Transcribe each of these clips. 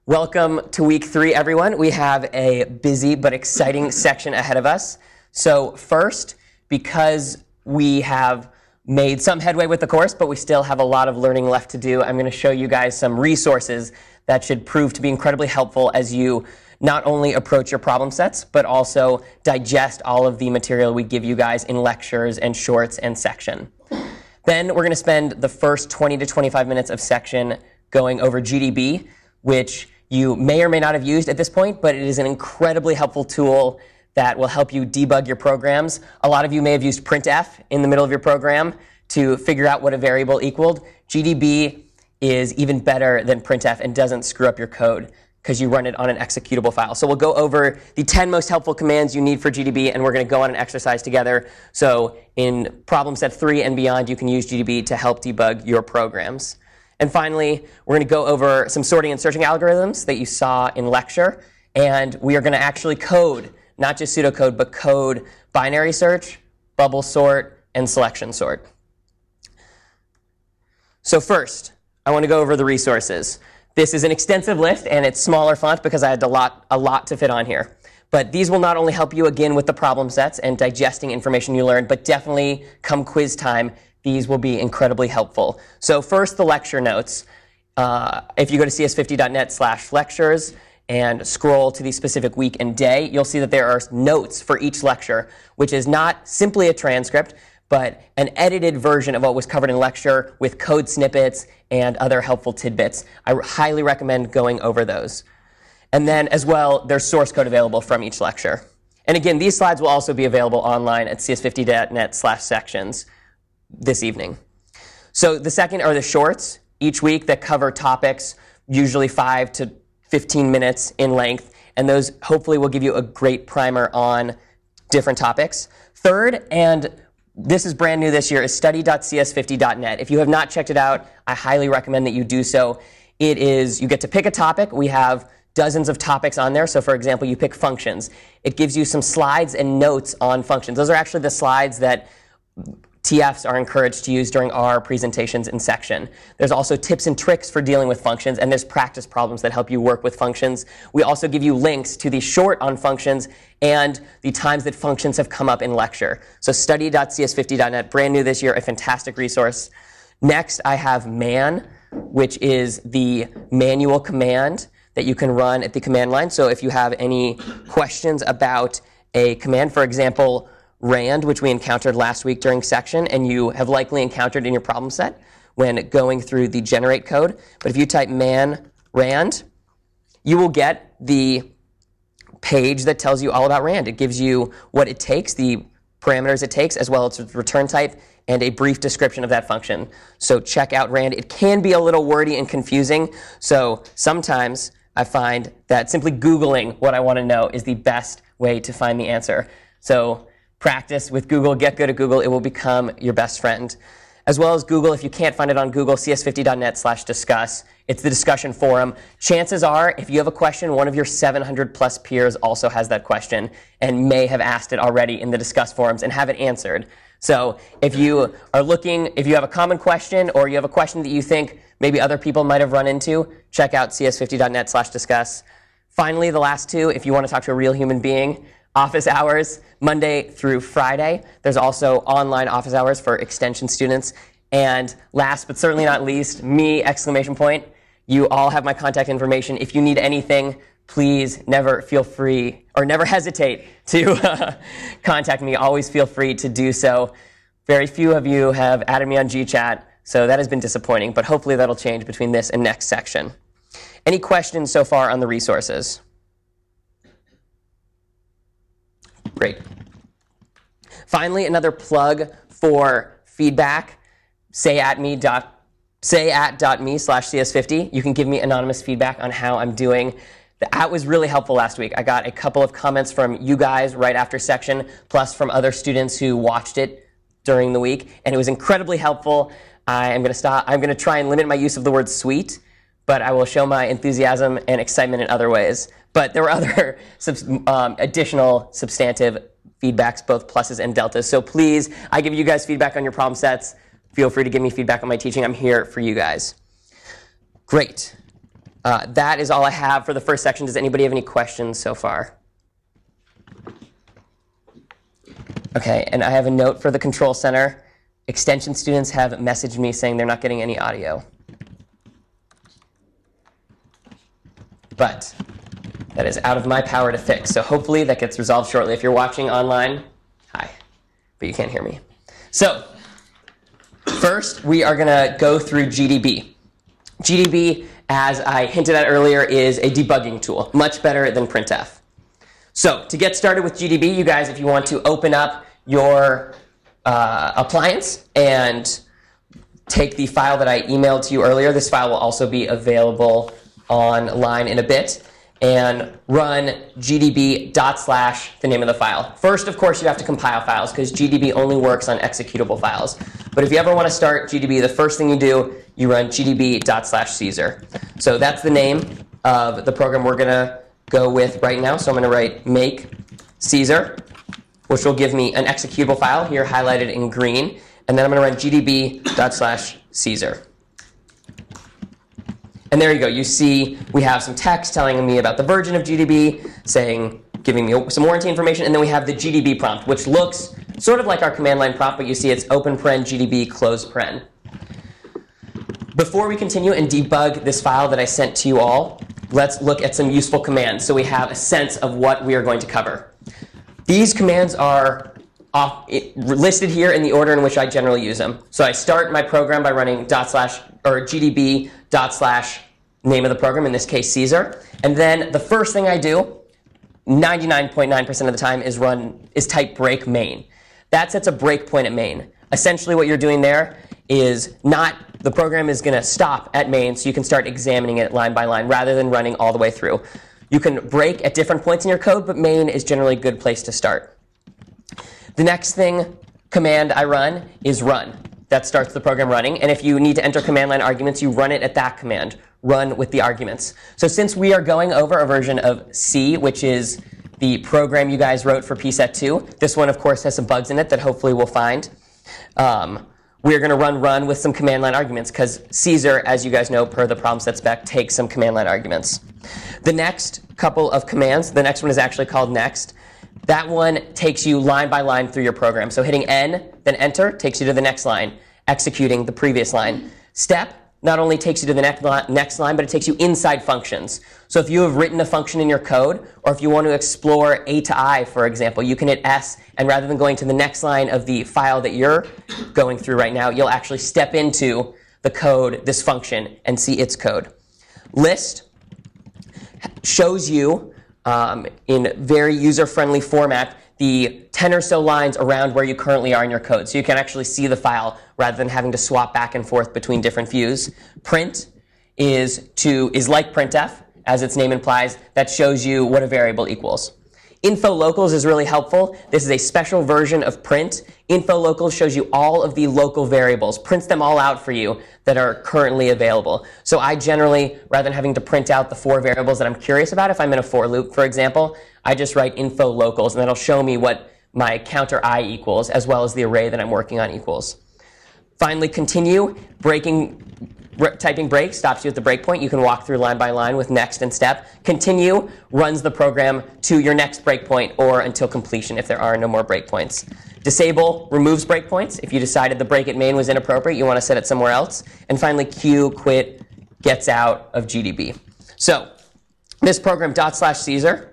Welcome to week 3, everyone. We have a busy but exciting section ahead of us. So first, because we have made some headway with the course, but we still have a lot of learning left to do, I'm going to show you guys some resources that should prove to be incredibly helpful as you not only approach your problem sets, but also digest all of the material we give you guys in lectures and shorts and section. Then we're going to spend the first 20 to 25 minutes of section going over GDB, which you may or may not have used at this point, but it is an incredibly helpful tool that will help you debug your programs. A lot of you may have used printf in the middle of your program to figure out what a variable equaled. GDB is even better than printf and doesn't screw up your code because you run it on an executable file. So we'll go over the 10 most helpful commands you need for GDB, and we're going to go on an exercise together. So in problem set 3 and beyond, you can use GDB to help debug your programs. And finally, we're going to go over some sorting and searching algorithms that you saw in lecture. And we are going to actually code, not just pseudocode, but code binary search, bubble sort, and selection sort. So first, I want to go over the resources. This is an extensive list, and it's smaller font because I had a lot to fit on here. But these will not only help you, again, with the problem sets and digesting information you learned, but definitely come quiz time, these will be incredibly helpful. So first, the lecture notes. If you go to cs50.net/lectures and scroll to the specific week and day, you'll see that there are notes for each lecture, which is not simply a transcript, but an edited version of what was covered in lecture with code snippets and other helpful tidbits. I highly recommend going over those. And then, as well, there's source code available from each lecture. And again, these slides will also be available online at cs50.net/sections. this evening. So the second are the shorts each week that cover topics, usually 5 to 15 minutes in length, and those hopefully will give you a great primer on different topics. Third, and this is brand new this year, is study.cs50.net. If you have not checked it out, I highly recommend that you do so. It is, you get to pick a topic. We have dozens of topics on there. So for example, you pick functions. It gives you some slides and notes on functions. Those are actually the slides that TFs are encouraged to use during our presentations in section. There's also tips and tricks for dealing with functions, and there's practice problems that help you work with functions. We also give you links to the short on functions and the times that functions have come up in lecture. So study.cs50.net, brand new this year, a fantastic resource. Next, I have man, which is the manual command that you can run at the command line. So if you have any questions about a command, for example, rand, which we encountered last week during section, and you have likely encountered in your problem set when going through the generate code. But if you type man rand, you will get the page that tells you all about rand. It gives you what it takes, the parameters it takes, as well as its return type, and a brief description of that function. So check out rand. It can be a little wordy and confusing, so sometimes I find that simply Googling what I want to know is the best way to find the answer. So practice with Google, get good at Google, it will become your best friend. As well as Google, if you can't find it on Google, cs50.net/discuss. It's the discussion forum. Chances are, if you have a question, one of your 700 plus peers also has that question and may have asked it already in the discuss forums and have it answered. So if you are looking, if you have a common question or you have a question that you think maybe other people might have run into, check out cs50.net/discuss. Finally, the last two, if you want to talk to a real human being, office hours, Monday through Friday. There's also online office hours for extension students. And last but certainly not least, me, exclamation point. You all have my contact information. If you need anything, please never feel free or never hesitate to contact me. Always feel free to do so. Very few of you have added me on GChat, so that has been disappointing, but hopefully that'll change between this and next section. Any questions so far on the resources? Great. Finally, another plug for feedback. say@me/cs50. You can give me anonymous feedback on how I'm doing. That was really helpful last week. I got a couple of comments from you guys right after section, plus from other students who watched it during the week, and it was incredibly helpful. I'm going to try and limit my use of the word sweet, but I will show my enthusiasm and excitement in other ways. But there were other additional substantive feedbacks, both pluses and deltas. So please, I give you guys feedback on your problem sets. Feel free to give me feedback on my teaching. I'm here for you guys. Great. That is all I have for the first section. Does anybody have any questions so far? Okay, and I have a note for the control center. Extension students have messaged me saying they're not getting any audio. But that is out of my power to fix. So hopefully that gets resolved shortly. If you're watching online, hi, but you can't hear me. So first, we are going to go through GDB. GDB, as I hinted at earlier, is a debugging tool, much better than printf. So to get started with GDB, you guys, if you want to open up your appliance and take the file that I emailed to you earlier, this file will also be available online in a bit, and run gdb / the name of the file. First, of course, you have to compile files because GDB only works on executable files. But if you ever want to start GDB, the first thing you do, you run gdb / Caesar. So that's the name of the program we're going to go with right now. So I'm going to write make Caesar, which will give me an executable file here highlighted in green. And then I'm going to run gdb / Caesar. And there you go. You see we have some text telling me about the version of GDB, giving me some warranty information. And then we have the GDB prompt, which looks sort of like our command line prompt, but you see it's open paren GDB close paren. Before we continue and debug this file that I sent to you all, let's look at some useful commands so we have a sense of what we are going to cover. These commands are listed here in the order in which I generally use them. So I start my program by running gdb / name of the program, in this case Caesar. And then the first thing I do, 99.9% of the time, is type break main. That sets a breakpoint at main. Essentially what you're doing there is the program is going to stop at main, so you can start examining it line by line rather than running all the way through. You can break at different points in your code, but main is generally a good place to start. The next command I run is run. That starts the program running. And if you need to enter command line arguments, you run it at that command, run with the arguments. So since we are going over a version of C, which is the program you guys wrote for PSET2, this one, of course, has some bugs in it that hopefully we'll find. We're going to run with some command line arguments because Caesar, as you guys know, per the problem set spec, takes some command line arguments. The next couple of commands, the next one is actually called next. That one takes you line by line through your program. So hitting N, then enter, takes you to the next line, executing the previous line. Step not only takes you to the next line, but it takes you inside functions. So if you have written a function in your code, or if you want to explore A to I, for example, you can hit S, and rather than going to the next line of the file that you're going through right now, you'll actually step into the code, this function, and see its code. List shows you, in very user-friendly format, the 10 or so lines around where you currently are in your code. So you can actually see the file rather than having to swap back and forth between different views. Print is like printf, as its name implies. That shows you what a variable equals. Info locals is really helpful. This is a special version of print. Info locals shows you all of the local variables, prints them all out for you that are currently available. So I generally, rather than having to print out the 4 variables that I'm curious about, if I'm in a for loop, for example, I just write info locals, and that'll show me what my counter I equals, as well as the array that I'm working on equals. Finally, continue. Typing break stops you at the breakpoint. You can walk through line by line with next and step. Continue runs the program to your next breakpoint or until completion if there are no more breakpoints. Disable removes breakpoints. If you decided the break at main was inappropriate, you want to set it somewhere else. And finally, Q, quit, gets out of GDB. So this program /Caesar,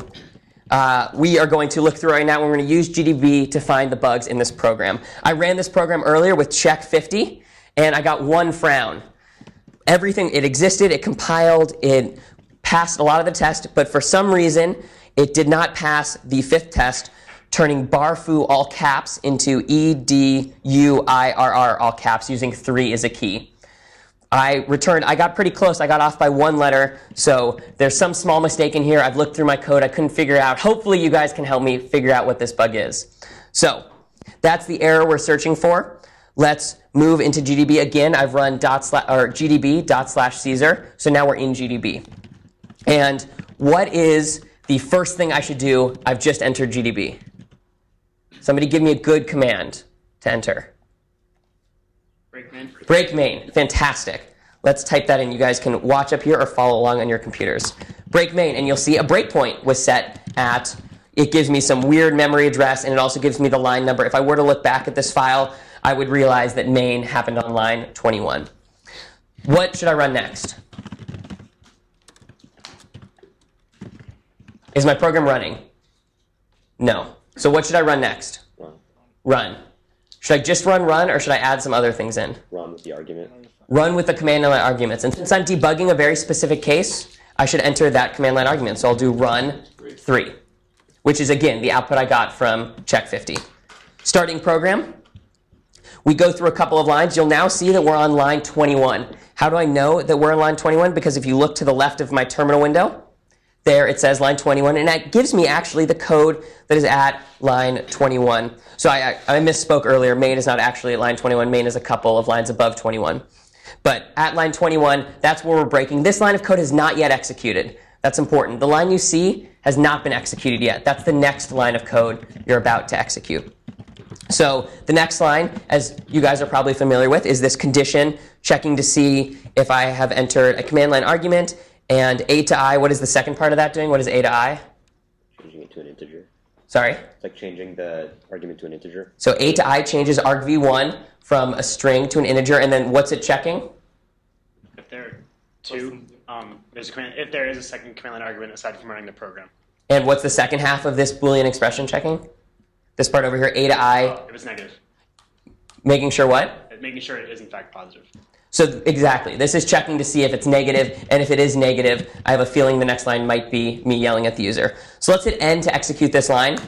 we are going to look through right now, and we're going to use GDB to find the bugs in this program. I ran this program earlier with check 50, and I got 1 frown. Everything, it existed, it compiled, it passed a lot of the test, but for some reason, it did not pass the 5th test, turning barfoo all caps into EDUIRR all caps, using 3 as a key. I got pretty close. I got off by 1 letter, so there's some small mistake in here. I've looked through my code. I couldn't figure it out. Hopefully, you guys can help me figure out what this bug is. So that's the error we're searching for. Let's move into GDB again. I've run gdb /Caesar, so now we're in GDB. And what is the first thing I should do? I've just entered GDB. Somebody give me a good command to enter. Break main. Break main. Fantastic. Let's type that in. You guys can watch up here or follow along on your computers. Break main, and you'll see a breakpoint was set at, it gives me some weird memory address, and it also gives me the line number. If I were to look back at this file, I would realize that main happened on line 21. What should I run next? Is my program running? No. So what should I run next? Run. Should I just run, or should I add some other things in? Run with the argument. Run with the command line arguments. And since I'm debugging a very specific case, I should enter that command line argument. So I'll do run 3, which is, again, the output I got from check 50. Starting program. We go through a couple of lines. You'll now see that we're on line 21. How do I know that we're on line 21? Because if you look to the left of my terminal window, there it says line 21, and that gives me actually the code that is at line 21. So I misspoke earlier. Main is not actually at line 21. Main is a couple of lines above 21. But at line 21, that's where we're breaking. This line of code is not yet executed. That's important. The line you see has not been executed yet. That's the next line of code you're about to execute. So the next line, as you guys are probably familiar with, is this condition checking to see if I have entered a command line argument. And a to I, what is the second part of that doing? What is a to I? Changing it to an integer. Sorry? It's like changing the argument to an integer. So a to I changes argv1 from a string to an integer, and then what's it checking? If there are two, there's a command. If there is a second command line argument aside from running the program. And what's the second half of this Boolean expression checking? This part over here, a to I. It was negative. Making sure what? Making sure it is in fact positive. So exactly, this is checking to see if it's negative, and if it is negative, I have a feeling the next line might be me yelling at the user. So let's hit N to execute this line.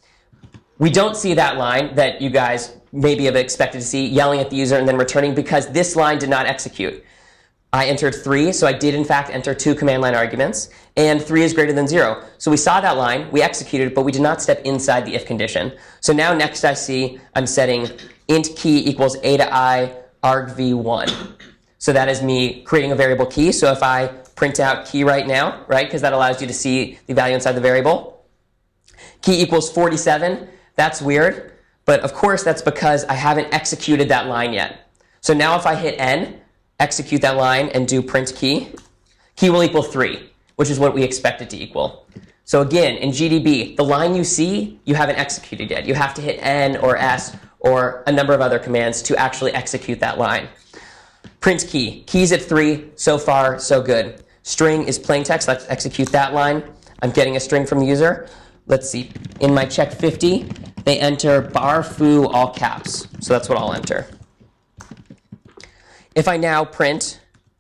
We don't see that line that you guys maybe have expected to see, yelling at the user and then returning, because this line did not execute. I entered 3, so I did in fact enter 2 command line arguments, and 3 is greater than 0. So we saw that line, we executed it, but we did not step inside the if condition. So now next I see I'm setting int key equals a to I argv1. So that is me creating a variable key. So if I print out key right now, right, because that allows you to see the value inside the variable, key equals 47. That's weird, but of course that's because I haven't executed that line yet. So now if I hit N, execute that line, and do print key, key will equal 3, which is what we expect it to equal. So again, in GDB, the line you see, you haven't executed yet. You have to hit N or S or a number of other commands to actually execute that line. Print key. Key's at 3. So far, so good. String is plain text. Let's execute that line. I'm getting a string from the user. Let's see. In my check 50, they enter bar foo all caps. So that's what I'll enter. If I now print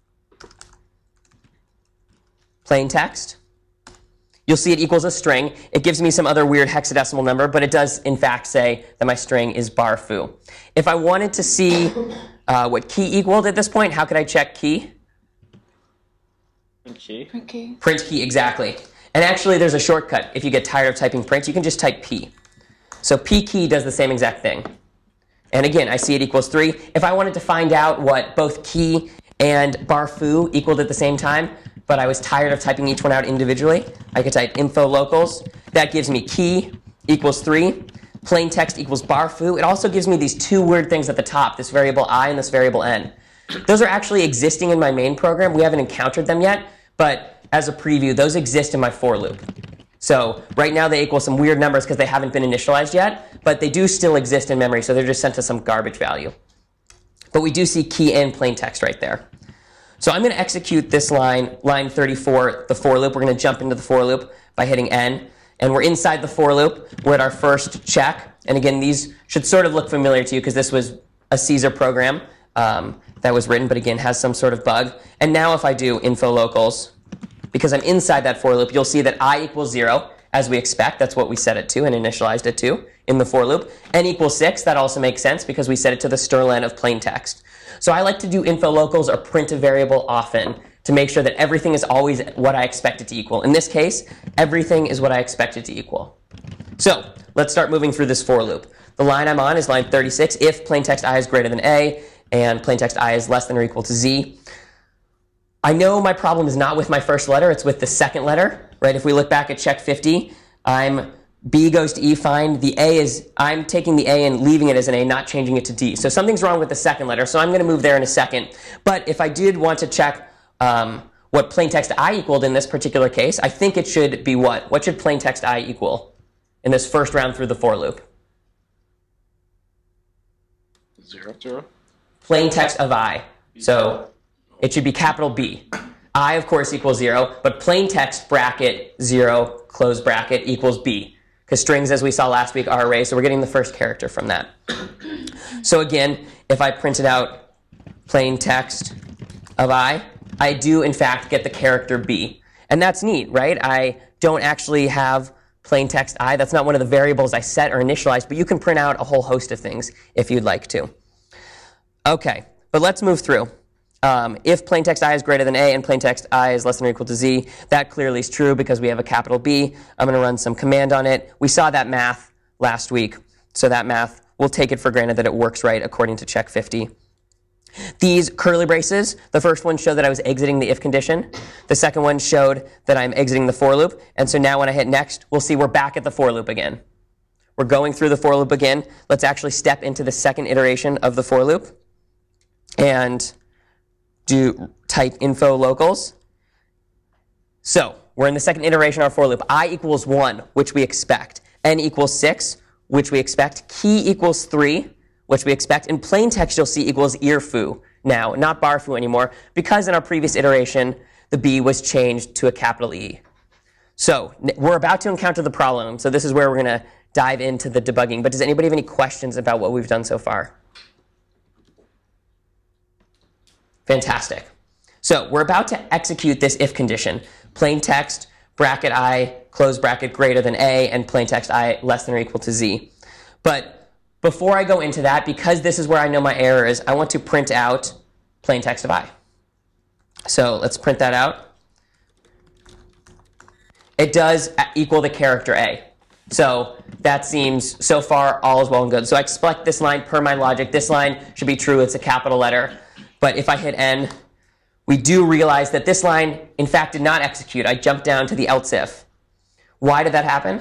plain text, you'll see it equals a string. It gives me some other weird hexadecimal number, but it does, in fact, say that my string is bar foo. If I wanted to see what key equaled at this point, how could I check key? Print key. Print key. Print key, exactly. And actually, there's a shortcut. If you get tired of typing print, you can just type p. So p key does the same exact thing. And again, I see it equals 3. If I wanted to find out what both key and bar foo equaled at the same time, but I was tired of typing each one out individually, I could type info locals. That gives me key equals 3. Plain text equals bar foo. It also gives me these two weird things at the top, this variable I and this variable n. Those are actually existing in my main program. We haven't encountered them yet, but as a preview, those exist in my for loop. So right now they equal some weird numbers because they haven't been initialized yet, but they do still exist in memory, so they're just sent to some garbage value. But we do see key and plain text right there. So I'm going to execute this line, line 34, the for loop. We're going to jump into the for loop by hitting N. And we're inside the for loop. We're at our first check. And again, these should sort of look familiar to you because this was a Caesar program that was written, but again, has some sort of bug. And now if I do info locals, because I'm inside that for loop, you'll see that I equals 0, as we expect. That's what we set it to and initialized it to in the for loop. N equals 6. That also makes sense because we set it to the strlen of plain text. So I like to do info locals or print a variable often to make sure that everything is always what I expect it to equal. In this case, everything is what I expect it to equal. So let's start moving through this for loop. The line I'm on is line 36, if plain text I is greater than A and plain text I is less than or equal to Z. I know my problem is not with my first letter, it's with the second letter, right? If we look back at check 50, I'm B goes to E, fine. The A is, I'm taking the A and leaving it as an A, not changing it to D. So something's wrong with the second letter, so I'm going to move there in a second. But if I did want to check what plain text I equaled in this particular case, I think it should be what? What should plain text I equal in this first round through the for loop? 0. 0. Plain text of I. So it should be capital B. I, of course, equals 0, but plain text bracket 0, close bracket, equals B. Because strings, as we saw last week, are arrays, so we're getting the first character from that. So again, if I printed out plain text of I do, in fact, get the character B. And that's neat, right? I don't actually have plain text I. That's not one of the variables I set or initialized, but you can print out a whole host of things if you'd like to. Okay, but let's move through. If plain text I is greater than A and plain text I is less than or equal to Z, that clearly is true because we have a capital B. I'm going to run some command on it. We saw that math last week, so that math, we'll take it for granted that it works right according to check 50. These curly braces, the first one showed that I was exiting the if condition. The second one showed that I'm exiting the for loop. And so now when I hit next, we'll see we're back at the for loop again. We're going through the for loop again. Let's actually step into the second iteration of the for loop and type info locals. So we're in the second iteration of our for loop. I equals 1, which we expect. N equals 6, which we expect. Key equals 3, which we expect. In plain text, you'll see equals earfoo now, not barfoo anymore, because in our previous iteration, the B was changed to a capital E. So we're about to encounter the problem. So this is where we're going to dive into the debugging. But does anybody have any questions about what we've done so far? Fantastic. So we're about to execute this if condition. Plain text, bracket I, close bracket greater than A, and plain text I less than or equal to Z. But before I go into that, because this is where I know my error is, I want to print out plain text of I. So let's print that out. It does equal the character A. So that seems, so far, all is well and good. So I expect this line per my logic. This line should be true. It's a capital letter. But if I hit N, we do realize that this line, in fact, did not execute. I jumped down to the else if. Why did that happen?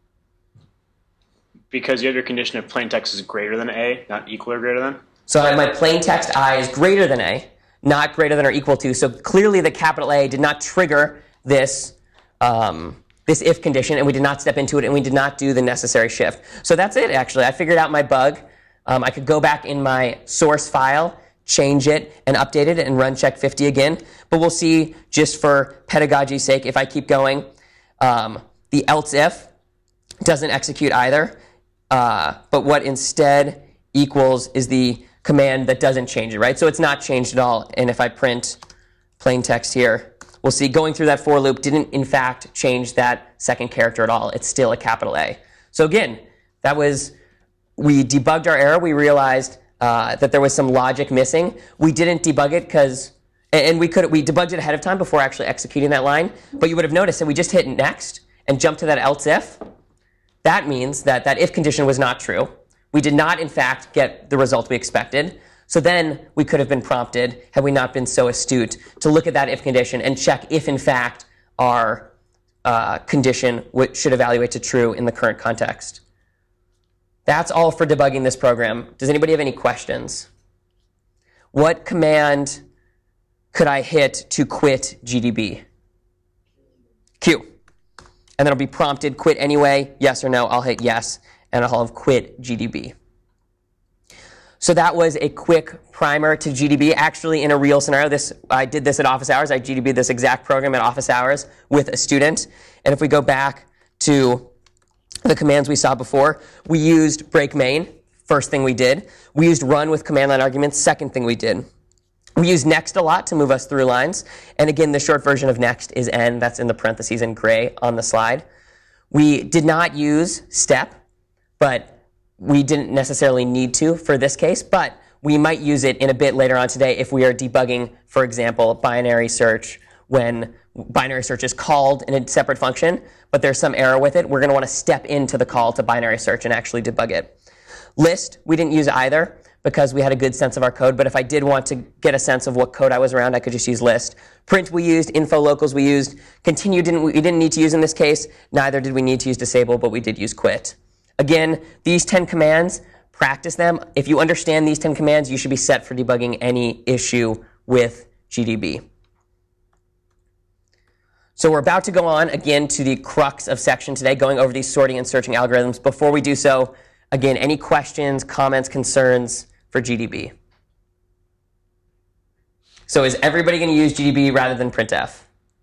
Because you have your condition of plain text is greater than A, not equal or greater than. So my plain text I is greater than A, not greater than or equal to. So clearly the capital A did not trigger this, this if condition, and we did not step into it, and we did not do the necessary shift. So that's it, actually. I figured out my bug. I could go back in my source file, change it, and update it, and run check 50 again. But we'll see, just for pedagogy's sake, if I keep going, the else if doesn't execute either. But what instead equals is the command that doesn't change it, right? So it's not changed at all. And if I print plain text here, we'll see going through that for loop didn't, in fact, change that second character at all. It's still a capital A. So again, that was, we debugged our error. We realized that there was some logic missing. We didn't debug it because, and we debugged it ahead of time before actually executing that line. But you would have noticed that we just hit next and jumped to that else if. That means that that if condition was not true. We did not, in fact, get the result we expected. So then we could have been prompted, had we not been so astute, to look at that if condition and check if, in fact, our condition should evaluate to true in the current context. That's all for debugging this program. Does anybody have any questions? What command could I hit to quit GDB? Q. And then I'll be prompted, quit anyway, yes or no. I'll hit yes, and I'll have quit GDB. So that was a quick primer to GDB, actually in a real scenario. I did this at office hours. I GDB'd this exact program at office hours with a student. And if we go back to the commands we saw before, we used break main, first thing we did. We used run with command line arguments, second thing we did. We use next a lot to move us through lines. And again, the short version of next is n. That's in the parentheses in gray on the slide. We did not use step, but we didn't necessarily need to for this case. But we might use it in a bit later on today if we are debugging, for example, binary search, when binary search is called in a separate function, but there's some error with it. We're going to want to step into the call to binary search and actually debug it. List, we didn't use either, because we had a good sense of our code. But if I did want to get a sense of what code I was around, I could just use list. Print we used, info locals we used. Continue we didn't need to use in this case. Neither did we need to use disable, but we did use quit. Again, these 10 commands, practice them. If you understand these 10 commands, you should be set for debugging any issue with GDB. So we're about to go on again to the crux of section today, going over these sorting and searching algorithms. Before we do so, again, any questions, comments, concerns for GDB? So is everybody going to use GDB rather than printf?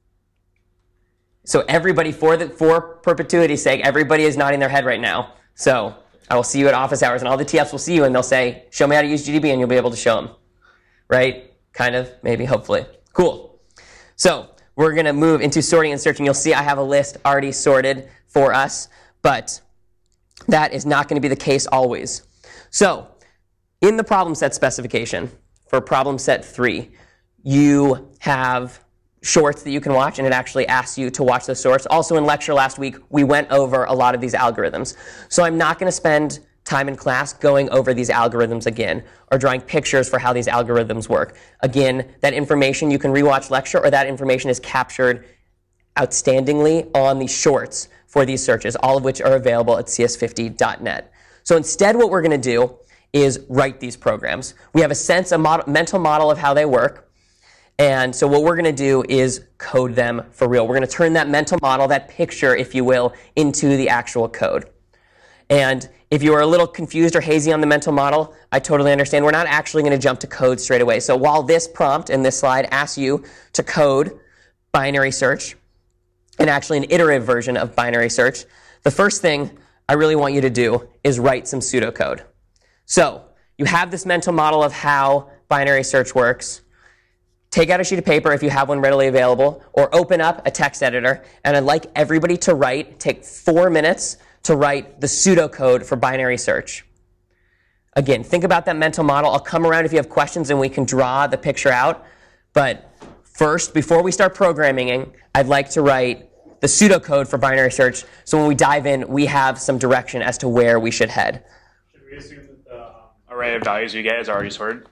So everybody, for perpetuity's sake, everybody is nodding their head right now. So I will see you at office hours, and all the TFs will see you, and they'll say, show me how to use GDB, and you'll be able to show them. Right? Kind of, maybe, hopefully. Cool. So we're going to move into sorting and searching. You'll see I have a list already sorted for us, but that is not going to be the case always. So in the problem set specification for problem set 3, you have shorts that you can watch, and it actually asks you to watch those shorts. Also in lecture last week, we went over a lot of these algorithms. So I'm not going to spend time in class going over these algorithms again or drawing pictures for how these algorithms work. Again, that information, you can rewatch lecture, or that information is captured outstandingly on the shorts for these searches, all of which are available at cs50.net. So instead, what we're going to do is write these programs. We have a mental model of how they work. And so what we're going to do is code them for real. We're going to turn that mental model, that picture, if you will, into the actual code. And if you are a little confused or hazy on the mental model, I totally understand. We're not actually going to jump to code straight away. So while this prompt and this slide asks you to code binary search, and actually an iterative version of binary search, the first thing I really want you to do is write some pseudocode. So you have this mental model of how binary search works. Take out a sheet of paper if you have one readily available, or open up a text editor, and I'd like everybody to take 4 minutes to write the pseudocode for binary search. Again, think about that mental model. I'll come around if you have questions and we can draw the picture out. But first, before we start programming, I'd like to write the pseudocode for binary search, so when we dive in, we have some direction as to where we should head. Should we assume that the array of values you get is already sorted?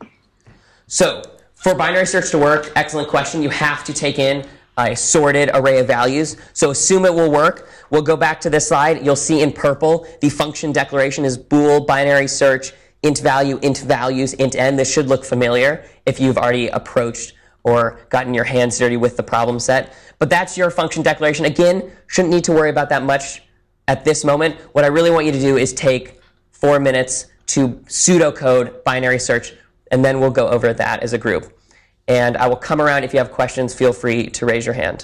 So for binary search to work, excellent question, you have to take in a sorted array of values. So assume it will work. We'll go back to this slide. You'll see in purple, the function declaration is bool binary search int value, int values, int n. This should look familiar if you've already approached or gotten your hands dirty with the problem set. But that's your function declaration. Again, shouldn't need to worry about that much at this moment. What I really want you to do is take 4 minutes to pseudocode binary search, and then we'll go over that as a group. And I will come around. If you have questions, feel free to raise your hand.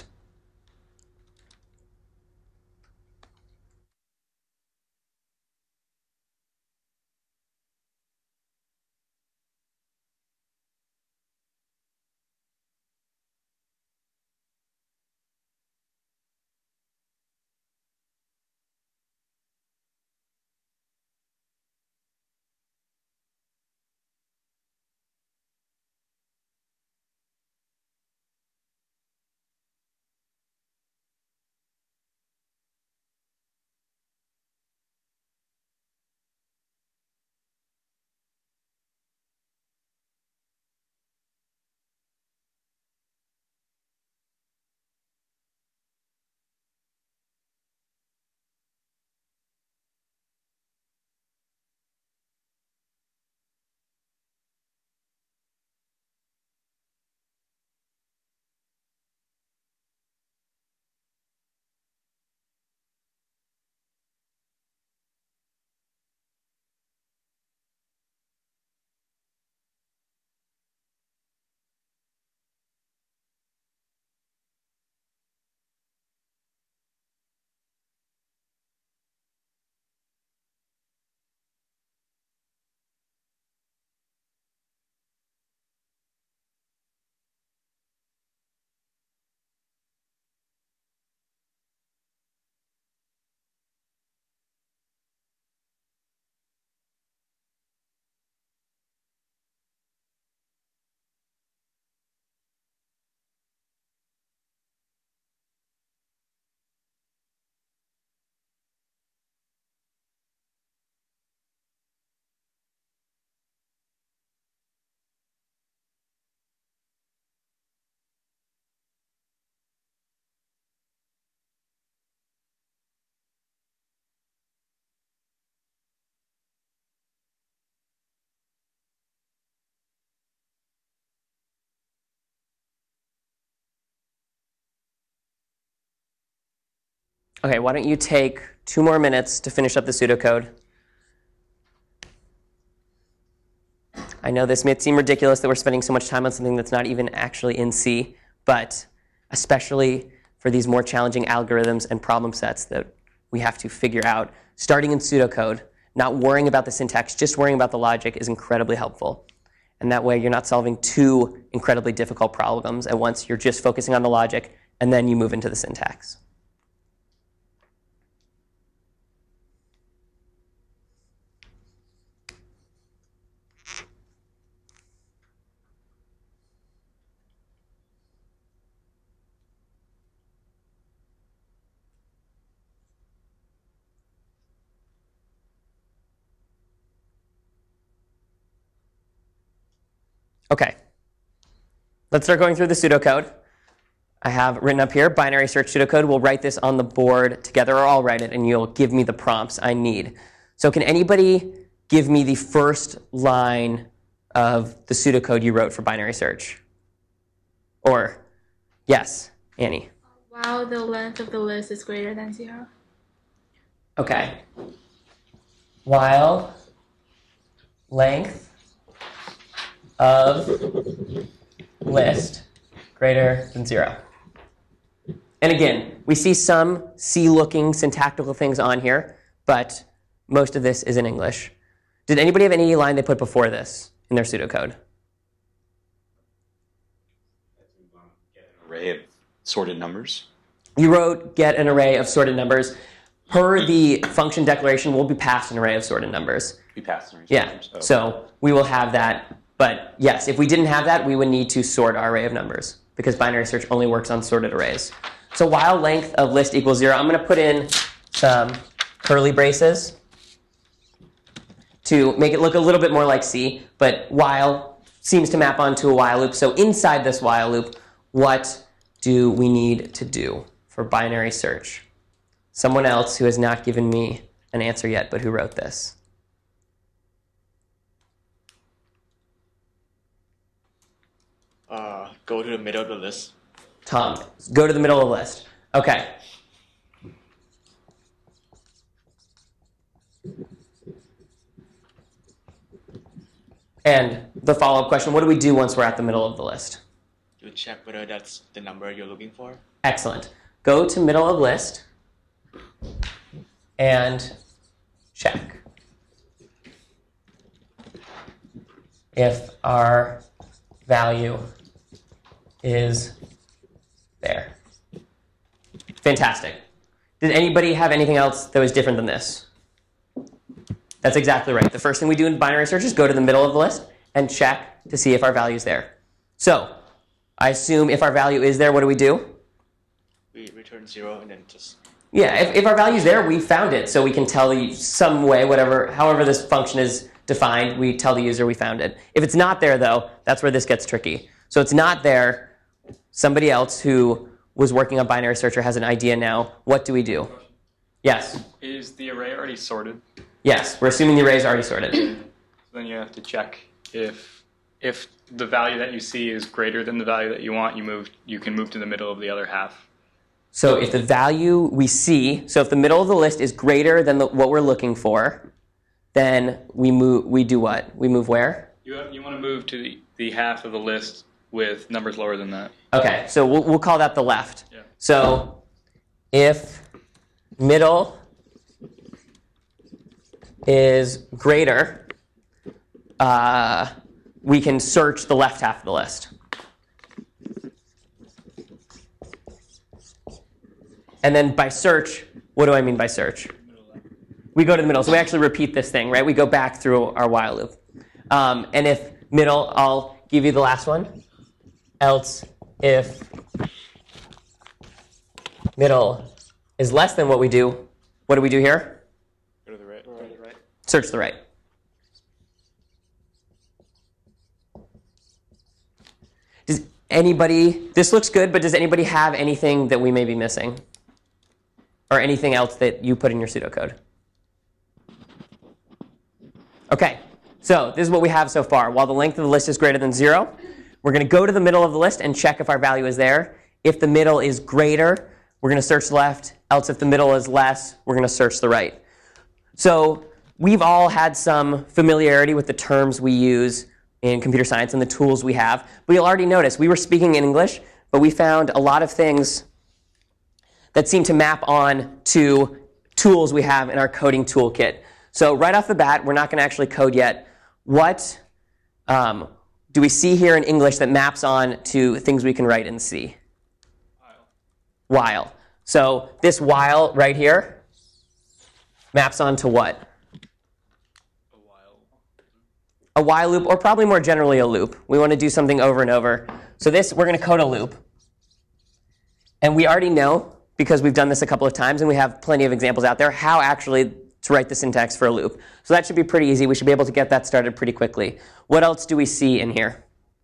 Okay, why don't you take 2 more minutes to finish up the pseudocode. I know this may seem ridiculous that we're spending so much time on something that's not even actually in C, but especially for these more challenging algorithms and problem sets that we have to figure out, starting in pseudocode, not worrying about the syntax, just worrying about the logic is incredibly helpful. And that way you're not solving 2 incredibly difficult problems at once. You're just focusing on the logic, and then you move into the syntax. OK. Let's start going through the pseudocode. I have written up here, binary search pseudocode. We'll write this on the board together, or I'll write it, and you'll give me the prompts I need. So can anybody give me the first line of the pseudocode you wrote for binary search? Or, yes, Annie. While the length of the list is greater than 0. OK. While length of list greater than 0. And again, we see some C-looking syntactical things on here, but most of this is in English. Did anybody have any line they put before this in their pseudocode? Array of sorted numbers. You wrote get an array of sorted numbers. Per the function declaration, we'll be passed an array of sorted numbers. We pass an array of Yeah, numbers. Oh. so we will have that. But yes, if we didn't have that, we would need to sort our array of numbers, because binary search only works on sorted arrays. So while length of list equals 0, I'm going to put in some curly braces to make it look a little bit more like C. But while seems to map onto a while loop. So inside this while loop, what do we need to do for binary search? Someone else who has not given me an answer yet, but who wrote this. Go to the middle of the list. Tom, go to the middle of the list. OK. And the follow-up question, what do we do once we're at the middle of the list? You check whether that's the number you're looking for. Excellent. Go to middle of list and check if our value is there. Fantastic. Did anybody have anything else that was different than this? That's exactly right. The first thing we do in binary search is go to the middle of the list and check to see if our value is there. So I assume if our value is there, what do we do? We return 0 and then just... Yeah, if our value is there, we found it. So we can tell you some way, however this function is defined, we tell the user we found it. If it's not there, though, that's where this gets tricky. So it's not there. Somebody else who was working on binary search or has an idea now. What do we do? Yes? Is the array already sorted? Yes, we're assuming the array is already sorted. So then you have to check if the value that you see is greater than the value that you want, you can move to the middle of the other half. So if the value we see, so if the middle of the list is greater than what we're looking for, then we do what? We move where? You want to move to the half of the list with numbers lower than that. OK, so we'll call that the left. Yeah. So if middle is greater, we can search the left half of the list. And then by search, what do I mean by search? We go to the middle. So we actually repeat this thing, right? We go back through our while loop. And if middle, I'll give you the last one. Else, if middle is less than what we do here? Go to the right. Search the right. Does anybody, this looks good, but does anybody have anything that we may be missing? Or anything else that you put in your pseudocode? OK, so this is what we have so far. While the length of the list is greater than 0, we're going to go to the middle of the list and check if our value is there. If the middle is greater, we're going to search the left. Else if the middle is less, we're going to search the right. So we've all had some familiarity with the terms we use in computer science and the tools we have. But you'll already notice we were speaking in English, but we found a lot of things that seem to map on to tools we have in our coding toolkit. So right off the bat, we're not going to actually code yet. What do we see here in English that maps on to things we can write in C? While. So this while right here maps on to what? A while loop, or probably more generally a loop. We want to do something over and over. So this, we're going to code a loop. And we already know, because we've done this a couple of times and we have plenty of examples out there, how actually to write the syntax for a loop. So that should be pretty easy. We should be able to get that started pretty quickly. What else do we see in here?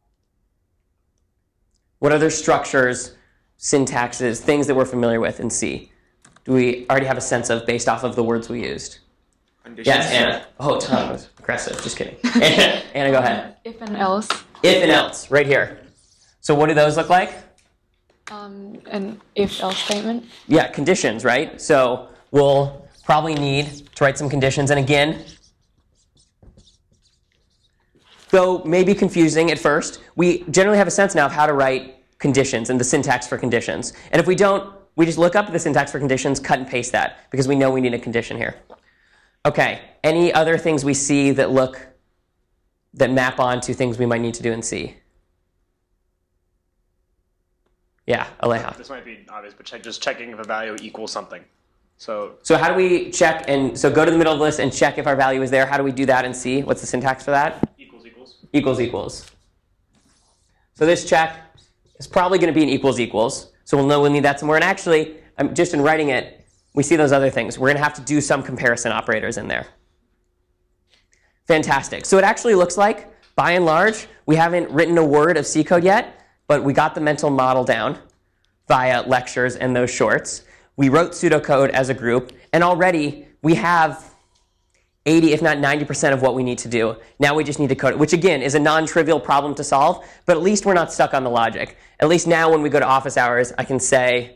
What other structures, syntaxes, things that we're familiar with in C do we already have a sense of based off of the words we used? Conditions. Yes, Anna. Oh, Tom, that was aggressive. Just kidding. Anna, go ahead. If and else. If and else, right here. So what do those look like? An if-else statement. Yeah, conditions, right? So we'll probably need to write some conditions. And again, though maybe confusing at first, we generally have a sense now of how to write conditions and the syntax for conditions. And if we don't, we just look up the syntax for conditions, cut and paste that, because we know we need a condition here. Okay, any other things we see that map on to things we might need to do in C? Yeah, Aleja. This might be obvious, but just checking if a value equals something. So how do we check, so go to the middle of the list and check if our value is there. How do we do that in C? What's the syntax for that? equals equals. Equals equals. So this check is probably going to be an equals equals. So we'll know we'll need that somewhere. And actually, just in writing it, we see those other things. We're going to have to do some comparison operators in there. Fantastic. So it actually looks like, by and large, we haven't written a word of C code yet, but we got the mental model down via lectures and those shorts. We wrote pseudocode as a group, and already we have 80, if not 90% of what we need to do. Now we just need to code it, which again is a non-trivial problem to solve, but at least we're not stuck on the logic. At least now when we go to office hours, I can say,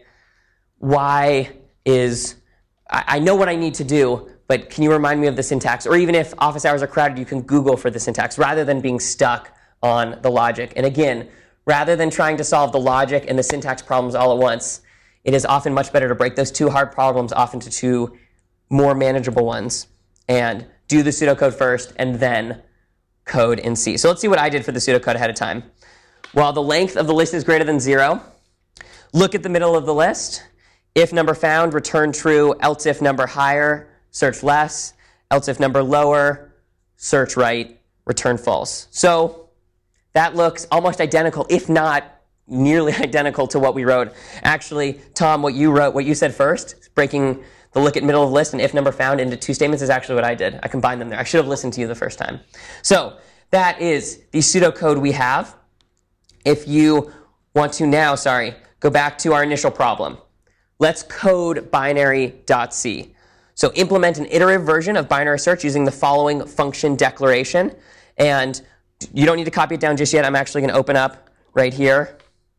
I know what I need to do, but can you remind me of the syntax? Or even if office hours are crowded, you can Google for the syntax rather than being stuck on the logic. And again, rather than trying to solve the logic and the syntax problems all at once, it is often much better to break those two hard problems off into two more manageable ones and do the pseudocode first and then code in C. So let's see what I did for the pseudocode ahead of time. While the length of the list is greater than 0, look at the middle of the list. If number found, return true. Else if number higher, search less. Else if number lower, search right, return false. So that looks almost identical, if not nearly identical to what we wrote. Actually, Tom, what you wrote, what you said first, breaking the look at middle of the list and if number found into two statements is actually what I did. I combined them there. I should have listened to you the first time. So that is the pseudocode we have. If you want to now, go back to our initial problem. Let's code binary.c. So implement an iterative version of binary search using the following function declaration. And you don't need to copy it down just yet. I'm actually going to open up right here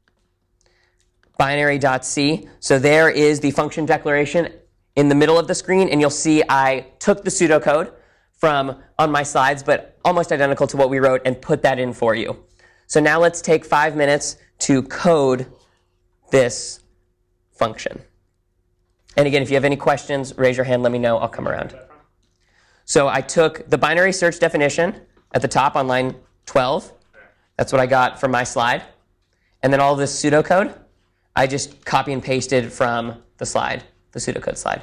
binary.c. So there is the function declaration in the middle of the screen. And you'll see I took the pseudocode from on my slides, but almost identical to what we wrote, and put that in for you. So now let's take 5 minutes to code this function. And again, if you have any questions, raise your hand, let me know, I'll come around. So I took the binary search definition at the top on line 12. That's what I got from my slide. And then all this pseudocode, I just copy and pasted from the slide, the pseudocode slide.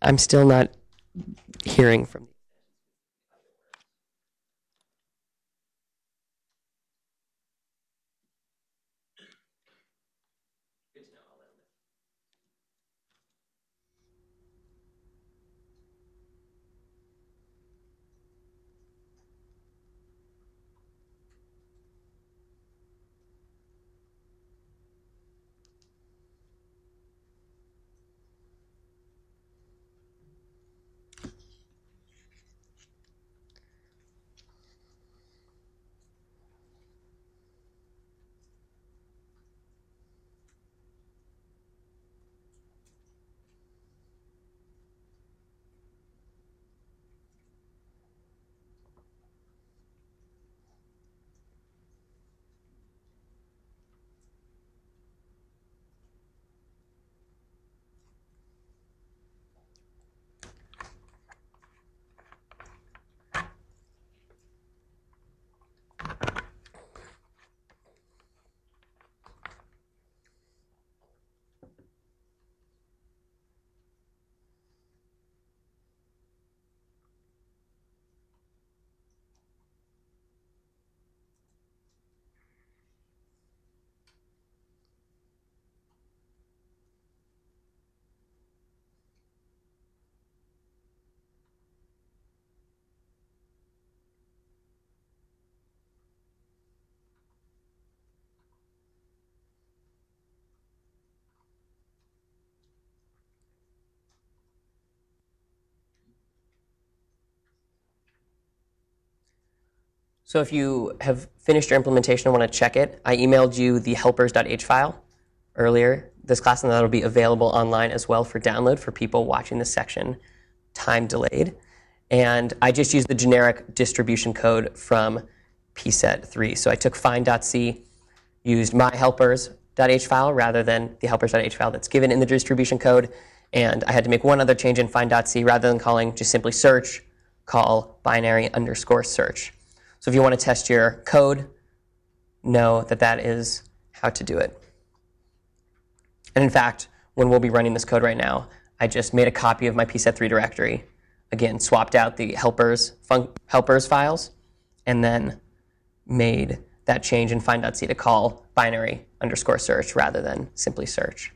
I'm still not hearing from. So if you have finished your implementation and want to check it, I emailed you the helpers.h file earlier this class, and that'll be available online as well for download for people watching this section time delayed. And I just used the generic distribution code from PSET 3. So I took find.c, used my helpers.h file rather than the helpers.h file that's given in the distribution code, and I had to make one other change in find.c. Rather than calling just simply search, call binary_search. So if you want to test your code, know that that is how to do it. And in fact, when we'll be running this code right now, I just made a copy of my PSET 3 directory. Again, swapped out the helpers files, and then made that change in find.c to call binary_search rather than simply search.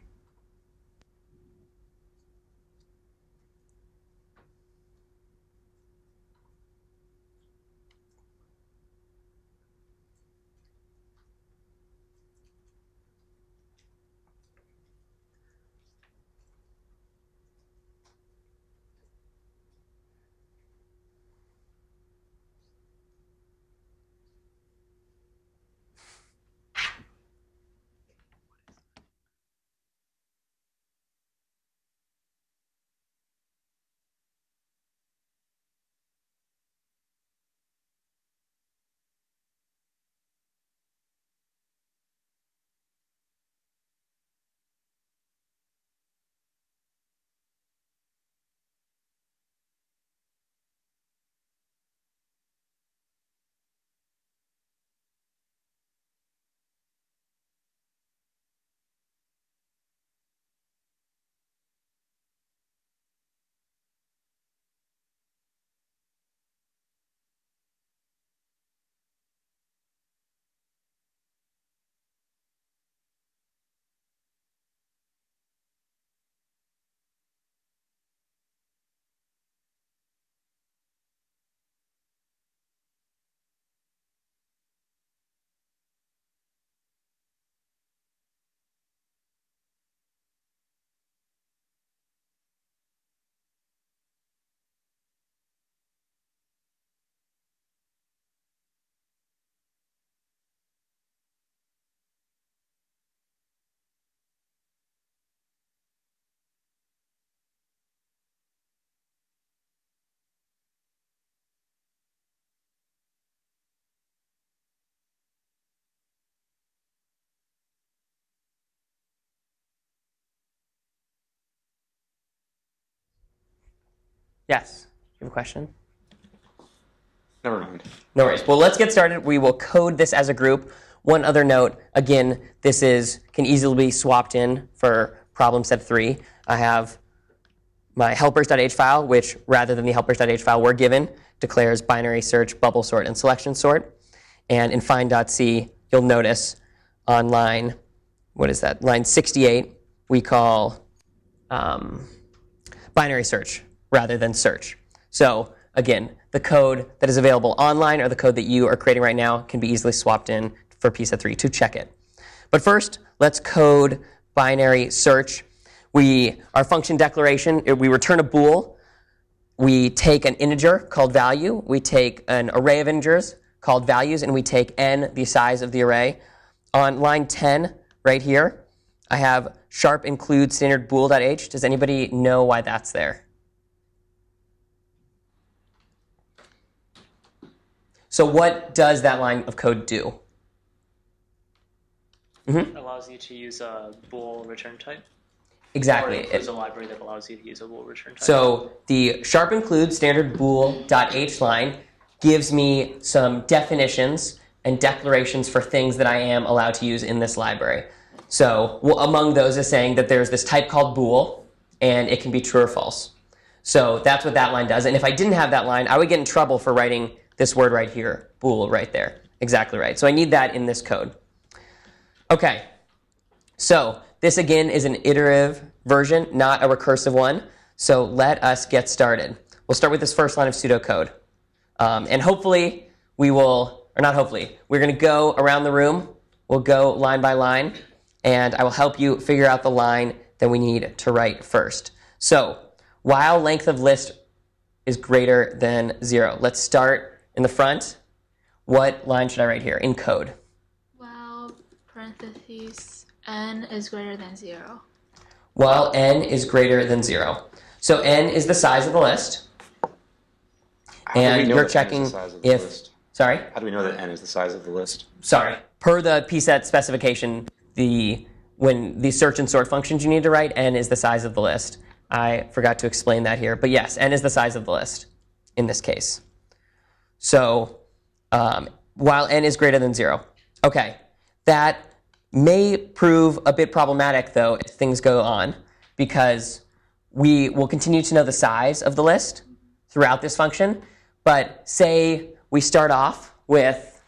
Yes, you have a question? Never mind. No worries. Well, let's get started. We will code this as a group. One other note, again, this can easily be swapped in for problem set 3. I have my helpers.h file, which rather than the helpers.h file we're given, declares binary search, bubble sort, and selection sort. And in find.c, you'll notice on line, what is that? Line 68, we call binary search rather than search. So again, the code that is available online or the code that you are creating right now can be easily swapped in for PISA 3 to check it. But first, let's code binary search. Our function declaration, we return a bool. We take an integer called value. We take an array of integers called values, and we take n, the size of the array. On line 10, right here, I have sharp include standard bool.h. Does anybody know why that's there? So what does that line of code do? It allows you to use a bool return type. Exactly. Or it includes a library that allows you to use a bool return type. So the sharp include standard bool.h line gives me some definitions and declarations for things that I am allowed to use in this library. So among those is saying that there's this type called bool, and it can be true or false. So that's what that line does. And if I didn't have that line, I would get in trouble for writing this word right here, bool right there. Exactly right. So I need that in this code. Okay. So this, again, is an iterative version, not a recursive one. So let us get started. We'll start with this first line of pseudocode. And hopefully we will, or not hopefully, we're going to go around the room. We'll go line by line, and I will help you figure out the line that we need to write first. So while length of list is greater than 0, let's start in the front. What line should I write here in code? While parentheses n is greater than 0. While n is greater than 0. So n is the size of the list. And you're checking if, sorry? How do we know that n is the size of the list? Sorry. Per the pset specification, when the search and sort functions you need to write, n is the size of the list. I forgot to explain that here. But yes, n is the size of the list in this case. So while n is greater than 0. Okay. That may prove a bit problematic, though, as things go on, because we will continue to know the size of the list throughout this function. But say we start off with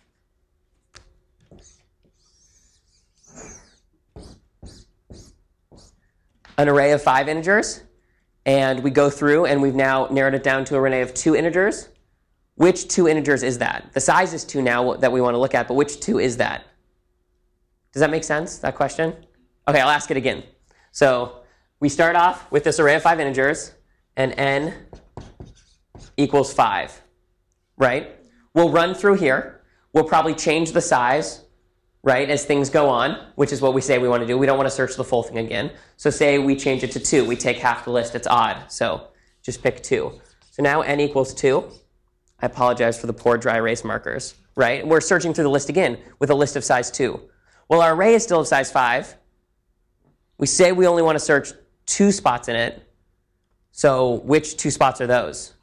an array of 5 integers, and we go through, and we've now narrowed it down to an array of 2 integers. Which 2 integers is that? The size is 2 now that we want to look at, but which 2 is that? Does that make sense, that question? Okay, I'll ask it again. So we start off with this array of 5 integers, and n equals 5, right? We'll run through here. We'll probably change the size, right, as things go on, which is what we say we want to do. We don't want to search the full thing again. So say we change it to 2. We take half the list. It's odd, so just pick 2. So now n equals 2. I apologize for the poor dry erase markers, right? We're searching through the list again with a list of size 2. Well, our array is still of size 5. We say we only want to search 2 spots in it. So which 2 spots are those?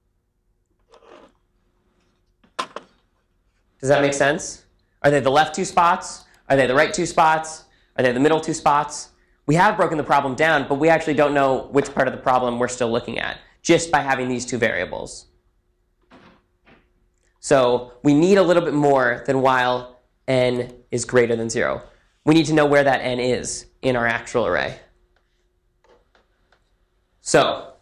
Does that make sense? Are they the left 2 spots? Are they the right 2 spots? Are they the middle 2 spots? We have broken the problem down, but we actually don't know which part of the problem we're still looking at, just by having these 2 variables. So we need a little bit more than while n is greater than 0. We need to know where that n is in our actual array. So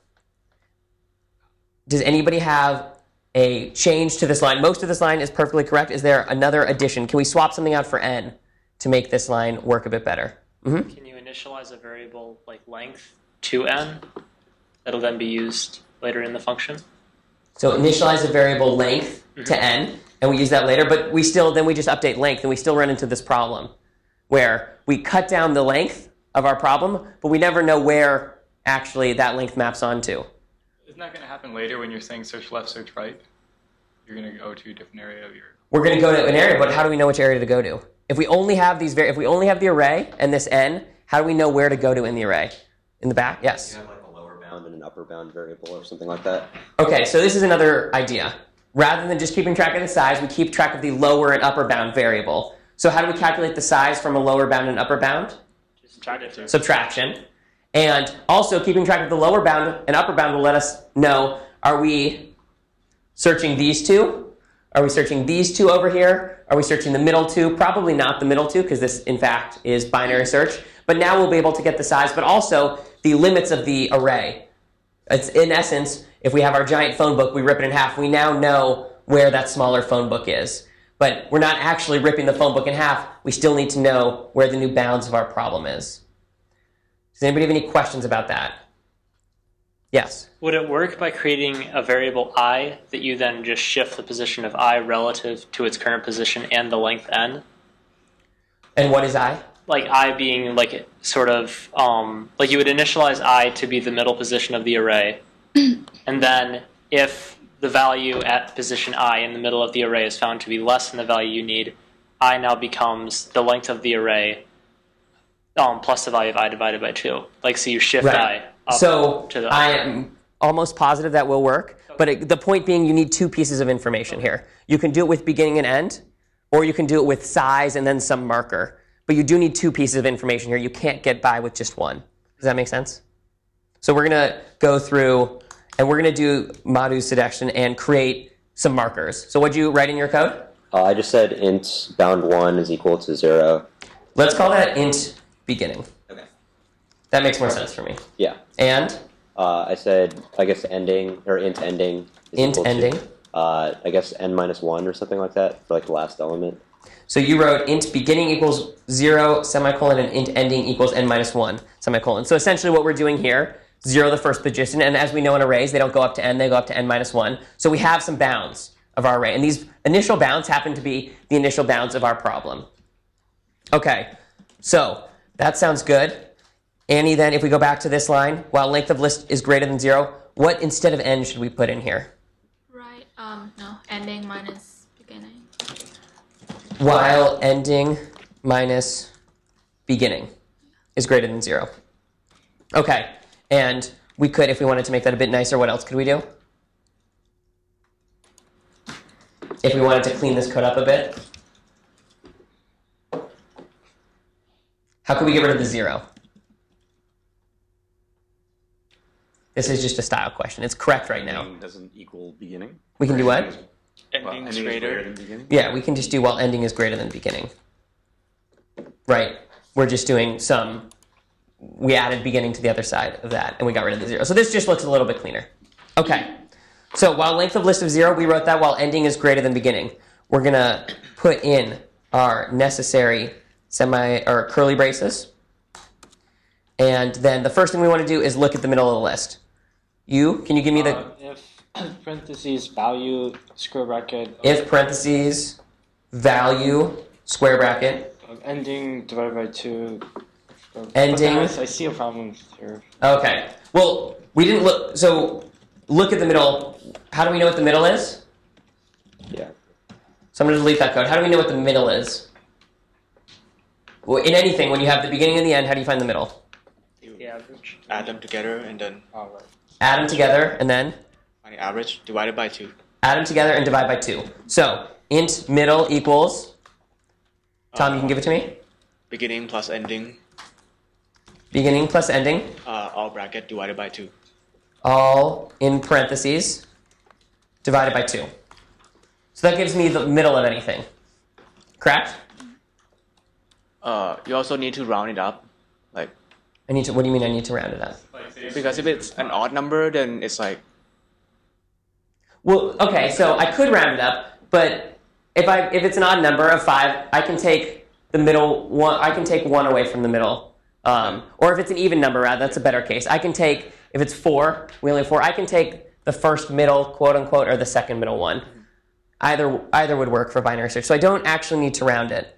does anybody have a change to this line? Most of this line is perfectly correct. Is there another addition? Can we swap something out for n to make this line work a bit better? Mm-hmm. Can you initialize a variable like length to n that'll then be used later in the function? So initialize a variable length to n, and we use that later, but we just update length, and we still run into this problem where we cut down the length of our problem, but we never know where actually that length maps onto. Isn't that going to happen later when you're saying search left, search right? You're going to go to a different area of your... We're going to go to an area, but how do we know which area to go to? If we only have if we only have the array and this n, how do we know where to go to in the array? In the back? Yes? You have like a lower bound and an upper bound variable or something like that. Okay, so this is another idea. Rather than just keeping track of the size, we keep track of the lower and upper bound variable. So how do we calculate the size from a lower bound and upper bound? Subtract it. Subtraction. And also keeping track of the lower bound and upper bound will let us know, are we searching these two? Are we searching these two over here? Are we searching the middle two? Probably not the middle two, because this, in fact, is binary search. But now we'll be able to get the size, but also the limits of the array. It's, in essence, if we have our giant phone book, we rip it in half. We now know where that smaller phone book is. But we're not actually ripping the phone book in half. We still need to know where the new bounds of our problem is. Does anybody have any questions about that? Yes? Would it work by creating a variable I that you then just shift the position of I relative to its current position and the length n? And what is I? Like I being like sort of, like you would initialize I to be the middle position of the array. And then if the value at position I in the middle of the array is found to be less than the value you need, I now becomes the length of the array plus the value of I divided by 2. Like, so you shift I up so to the I am almost positive that will work, but the point being you need two pieces of information here. You can do it with beginning and end, or you can do it with size and then some marker. But you do need two pieces of information here. You can't get by with just one. Does that make sense? So we're going to go through, and we're going to do Madhu's suggestion and create some markers. So what'd you write in your code? I just said int bound 1 is equal to 0. Let's call that int beginning. Okay. That makes more sense for me. Yeah. And? I said, I guess ending, or int ending is Int equal ending. to, I guess n minus 1 or something like that for like the last element. So you wrote int beginning equals 0, semicolon, and int ending equals n minus 1, semicolon. So essentially what we're doing here, 0 the first position, and as we know in arrays, they don't go up to n, they go up to n minus 1. So we have some bounds of our array, and these initial bounds happen to be the initial bounds of our problem. Okay, so that sounds good. Annie, then, if we go back to this line, while length of list is greater than 0, what instead of n should we put in here? Right. No. Ending minus beginning. While ending minus beginning is greater than 0. Okay, and we could, if we wanted to make that a bit nicer, what else could we do? If we wanted to clean this code up a bit. How could we get rid of the 0? This is just a style question. It's correct right now. Ending doesn't equal beginning. We can do what? Ending is ending greater. than beginning. Yeah, we can just do while ending is greater than beginning. Right. We're just doing some, we added beginning to the other side of that, and we got rid of the 0. So this just looks a little bit cleaner. Okay. So while length of list of 0, we wrote that while ending is greater than beginning. We're going to put in our necessary curly braces. And then the first thing we want to do is look at the middle of the list. Can you give me the... If parentheses value square bracket. If parentheses value square bracket. Ending divided by 2. Ending. I see a problem here. Okay. Well, we didn't look. So look at the middle. How do we know what the middle is? Yeah. So I'm going to delete that code. How do we know what the middle is? Well, in anything, when you have the beginning and the end, how do you find the middle? The average. Add them together and then Add them together and then? find the average divided by 2. Add them together and divide by 2. So int middle equals, Tom, you can give it to me? Beginning plus ending, Beginning plus ending, all bracket divided by 2. all in parentheses, divided by 2. So that gives me the middle of anything. Correct? You also need to round it up, like What do you mean I need to round it up? because if it's an odd number, then it's like Well, okay, so I could round it up, but if it's an odd number of 5, I can take the middle one. I can take 1 away from the middle, or if it's an even number, rather, that's a better case. I can take, if it's 4, we only have 4. I can take the first middle, quote unquote, or the second middle one. Either would work for binary search. So I don't actually need to round it.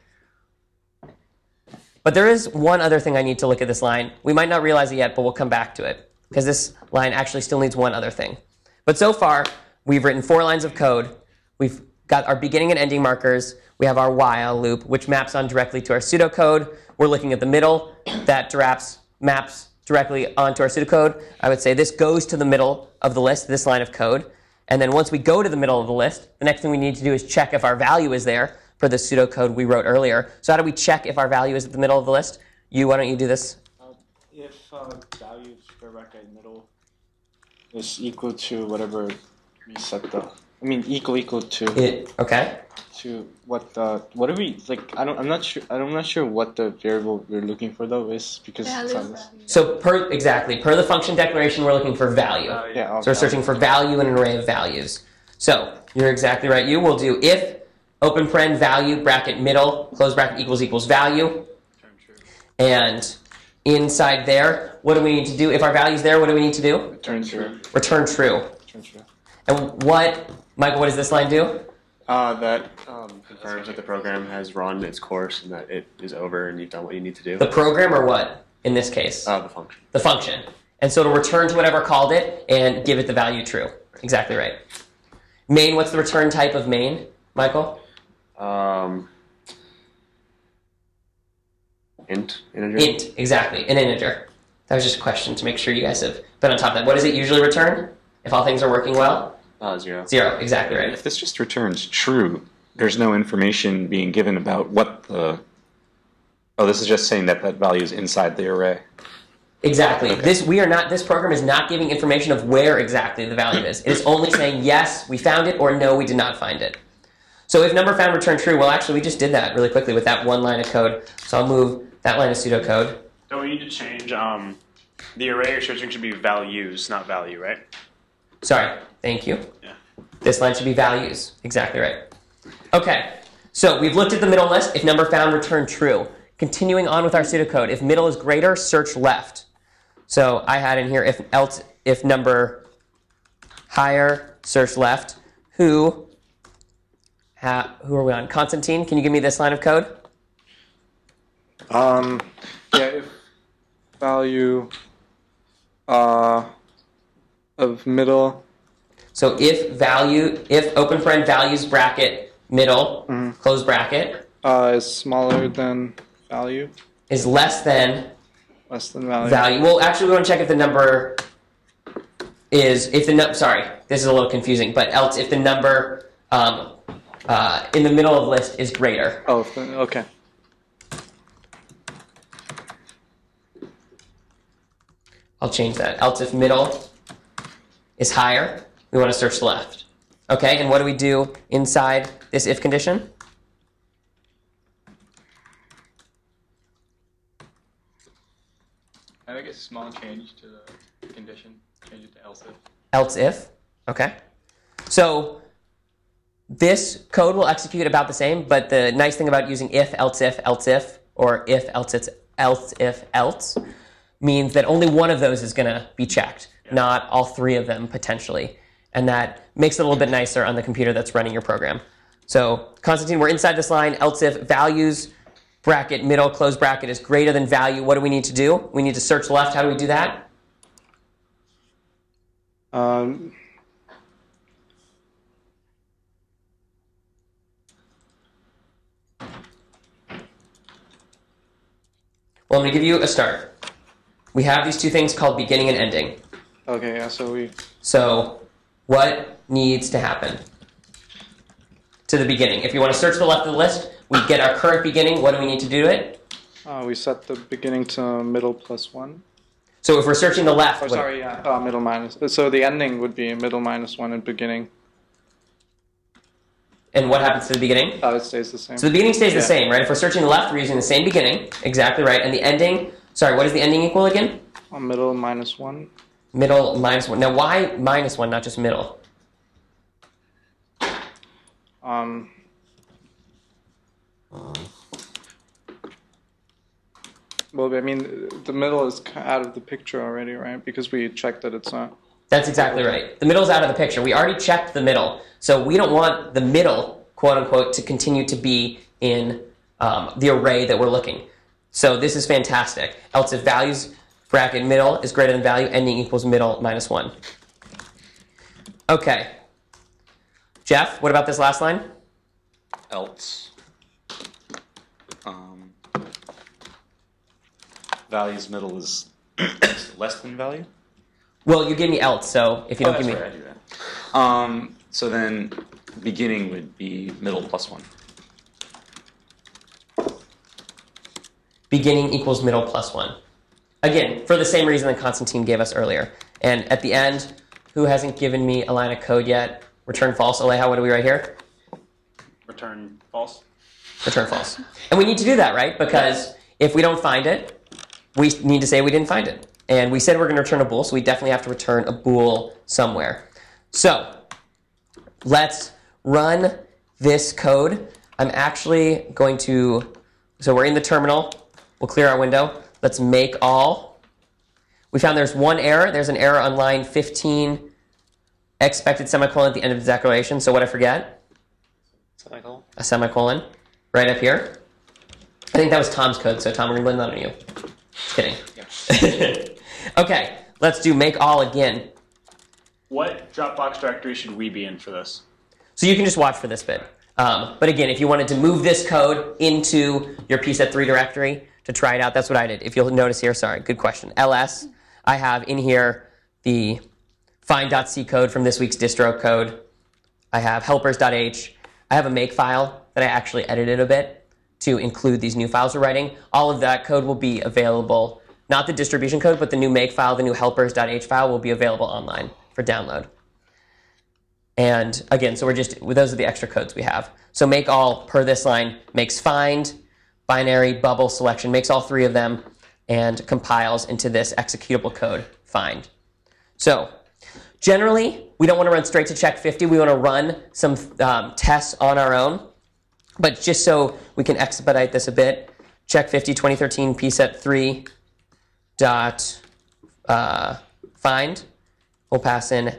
But there is one other thing I need to look at this line. We might not realize it yet, but we'll come back to it, because this line actually still needs one other thing. But so far, we've written 4 lines of code. We've got our beginning and ending markers. We have our while loop, which maps on directly to our pseudocode. We're looking at the middle. That maps directly onto our pseudocode. I would say this goes to the middle of the list, this line of code. And then once we go to the middle of the list, the next thing we need to do is check if our value is there for the pseudocode we wrote earlier. So how do we check if our value is at the middle of the list? Why don't you do this? if value of square bracket middle is equal to whatever we set the, I mean equal to Okay. to what are we like? I'm not sure what the variable we're looking for though is because it's on this. So per the function declaration, we're looking for value. Yeah. So we're searching for value in an array of values. So you're exactly right. We'll do if open paren value bracket middle close bracket equals value, and inside there, what do we need to do? If our value's there, what do we need to do? Return true. Return true. Return true. And Michael, what does this line do? That confirms that the program has run its course and that it is over and you've done what you need to do. The program or what in this case? The function. The function. And so it'll return to whatever called it and give it the value true. Exactly right. Main, what's the return type of main, Michael? Integer. Int, exactly, an integer. That was just a question to make sure you guys have been on top of that. What does it usually return if all things are working well? 0. 0, exactly right. If this just returns true, there's no information being given about what the... Oh, this is just saying that that value is inside the array. Exactly. Okay. This program is not giving information of where exactly the value is. It is only saying, yes, we found it, or no, we did not find it. So if number found return true, well, actually, we just did that really quickly with that one line of code. So I'll move that line of pseudocode. Don't we need to change the array you're searching should be values, not value, right? Sorry, thank you. Yeah. This line should be values. Exactly right. Okay, so we've looked at the middle list. If number found, return true. Continuing on with our pseudocode, if middle is greater, search left. So I had in here if number higher, search left. Who are we on? Constantine, can you give me this line of code? Yeah, if value of middle. So if open paren values bracket middle, close bracket, Is smaller than value. is less than Less than value. Well, actually, we want to check if the number is sorry, this is a little confusing, but else if the number in the middle of list is greater. Oh, okay. I'll change that. Else if middle is higher, we want to search left. Okay, and what do we do inside this if condition? I think a small change to the condition. Change it to else if. Else if. Okay. So this code will execute about the same, but the nice thing about using if, or if, else, means that only one of those is going to be checked, not all three of them potentially. And that makes it a little bit nicer on the computer that's running your program. So Constantine, we're inside this line, else if values, bracket, middle, close bracket is greater than value. What do we need to do? We need to search left. How do we do that? Well, I'm going to give you a start. We have these two things called beginning and ending. Okay, yeah, So what needs to happen to the beginning? If you want to search the left of the list, we get our current beginning. What do we need to do to it? we set the beginning to middle plus 1. So if we're searching the left... middle minus. So the ending would be middle minus 1 and beginning. And what happens to the beginning? It stays the same. So the beginning stays the same, right? If we're searching the left, we're using the same beginning. Exactly right. And the ending... Sorry, what does the ending equal again? Middle minus 1. Middle minus 1. Now, why minus 1, not just middle? Well, I mean, the middle is out of the picture already, right? Because we checked that it's not. That's exactly right. The middle's out of the picture. We already checked the middle. So we don't want the middle, quote unquote, to continue to be in the array that we're looking. So this is fantastic. Else if values bracket middle is greater than value, ending equals middle minus 1. Okay. Jeff, what about this last line? Else. Values middle is less than value? Well, you gave me else, so if you don't give me... Right, I do that. So then beginning would be middle plus 1. Beginning equals middle plus 1. Again, for the same reason that Constantine gave us earlier. And at the end, who hasn't given me a line of code yet? Return false. Aleja, what do we write here? Return false. Return false. And we need to do that, right? Because if we don't find it, we need to say we didn't find it. And we said we're going to return a bool, so we definitely have to return a bool somewhere. So let's run this code. I'm actually going to, so we're in the terminal. We'll clear our window. Let's make all. We found there's one error. There's an error on line 15, expected semicolon at the end of the declaration. So what I forget? Semicolon. A semicolon right up here. I think that was Tom's code, so Tom, we're going to blame that on you. Just kidding. Okay, let's do make all again. What Dropbox directory should we be in for this? So you can just watch for this bit. But again, if you wanted to move this code into your pset3 directory to try it out, that's what I did. If you'll notice here, sorry, good question. ls, I have in here the find.c code from this week's distro code. I have helpers.h. I have a make file that I actually edited a bit to include these new files we're writing. All of that code will be available, not the distribution code, but the new make file, the new helpers.h file will be available online for download. And again, so those are the extra codes we have. So make all per this line makes find, binary, bubble, selection, makes all three of them, and compiles into this executable code, find. So generally, we don't want to run straight to check 50. We want to run some tests on our own. But just so we can expedite this a bit, check 50 2013 pset3 dot find. We'll pass in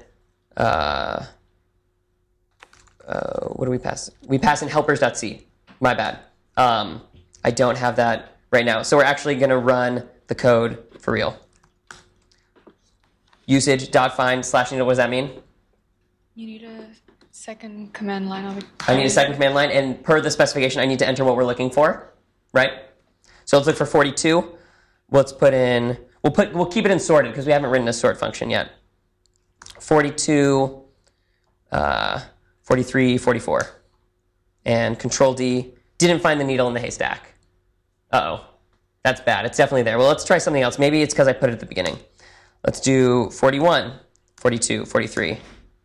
what do we pass? We pass in helpers.c. My bad. I don't have that right now. So we're actually going to run the code for real. Usage.find/needle, what does that mean? You need a second command line of it. I need a second command line, and per the specification, I need to enter what we're looking for, right? So let's look for 42. Let's put in, we'll keep it in sorted because we haven't written a sort function yet. 42, 43, 44. And Control D, didn't find the needle in the haystack. Uh-oh, that's bad. It's definitely there. Well, let's try something else. Maybe it's because I put it at the beginning. Let's do 41, 42, 43.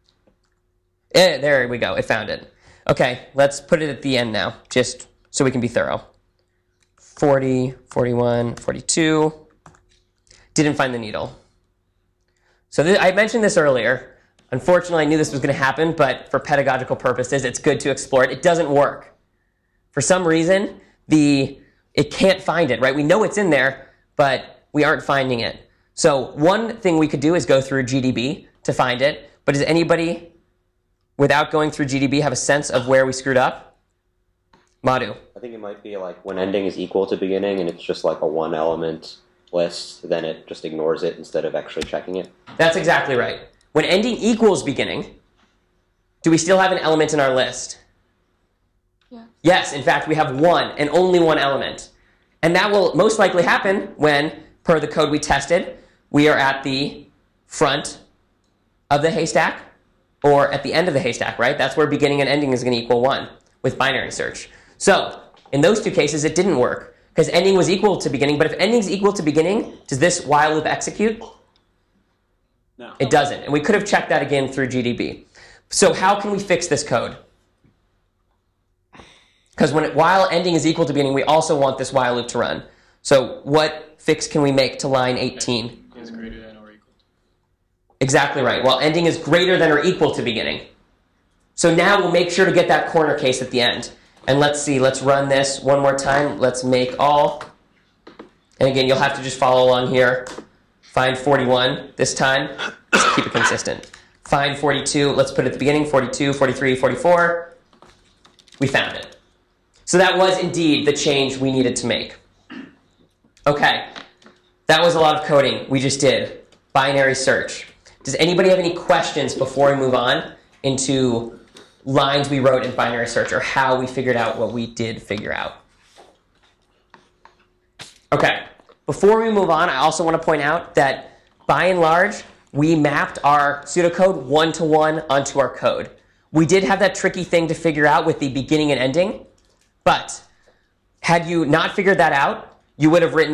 There we go. It found it. Okay, let's put it at the end now, just so we can be thorough. 40, 41, 42. Didn't find the needle. So I mentioned this earlier. Unfortunately, I knew this was going to happen, but for pedagogical purposes, it's good to explore it. It doesn't work. For some reason, it can't find it, right? We know it's in there, but we aren't finding it. So one thing we could do is go through GDB to find it. But does anybody, without going through GDB, have a sense of where we screwed up? Madhu. I think it might be like when ending is equal to beginning and it's just like a one element list, then it just ignores it instead of actually checking it. That's exactly right. When ending equals beginning, do we still have an element in our list? Yeah. Yes, in fact, we have one and only one element. And that will most likely happen when, per the code we tested, we are at the front of the haystack or at the end of the haystack, right? That's where beginning and ending is going to equal 1 with binary search. So in those two cases, it didn't work because ending was equal to beginning. But if ending is equal to beginning, does this while loop execute? No. It doesn't. And we could have checked that again through GDB. So how can we fix this code? Because while ending is equal to beginning, we also want this while loop to run. So what fix can we make to line 18? Is greater than or equal to. Exactly right. While ending is greater than or equal to beginning. So now we'll make sure to get that corner case at the end. And let's see, let's run this one more time. Let's make all. And again, you'll have to just follow along here. Find 41 this time. Let's keep it consistent. Find 42. Let's put it at the beginning. 42, 43, 44. We found it. So that was indeed the change we needed to make. Okay. That was a lot of coding we just did. Binary search. Does anybody have any questions before we move on into lines we wrote in binary search or how we figured out what we did figure out? Okay. Before we move on, I also want to point out that by and large, we mapped our pseudocode one-to-one onto our code. We did have that tricky thing to figure out with the beginning and ending, but had you not figured that out, you would have written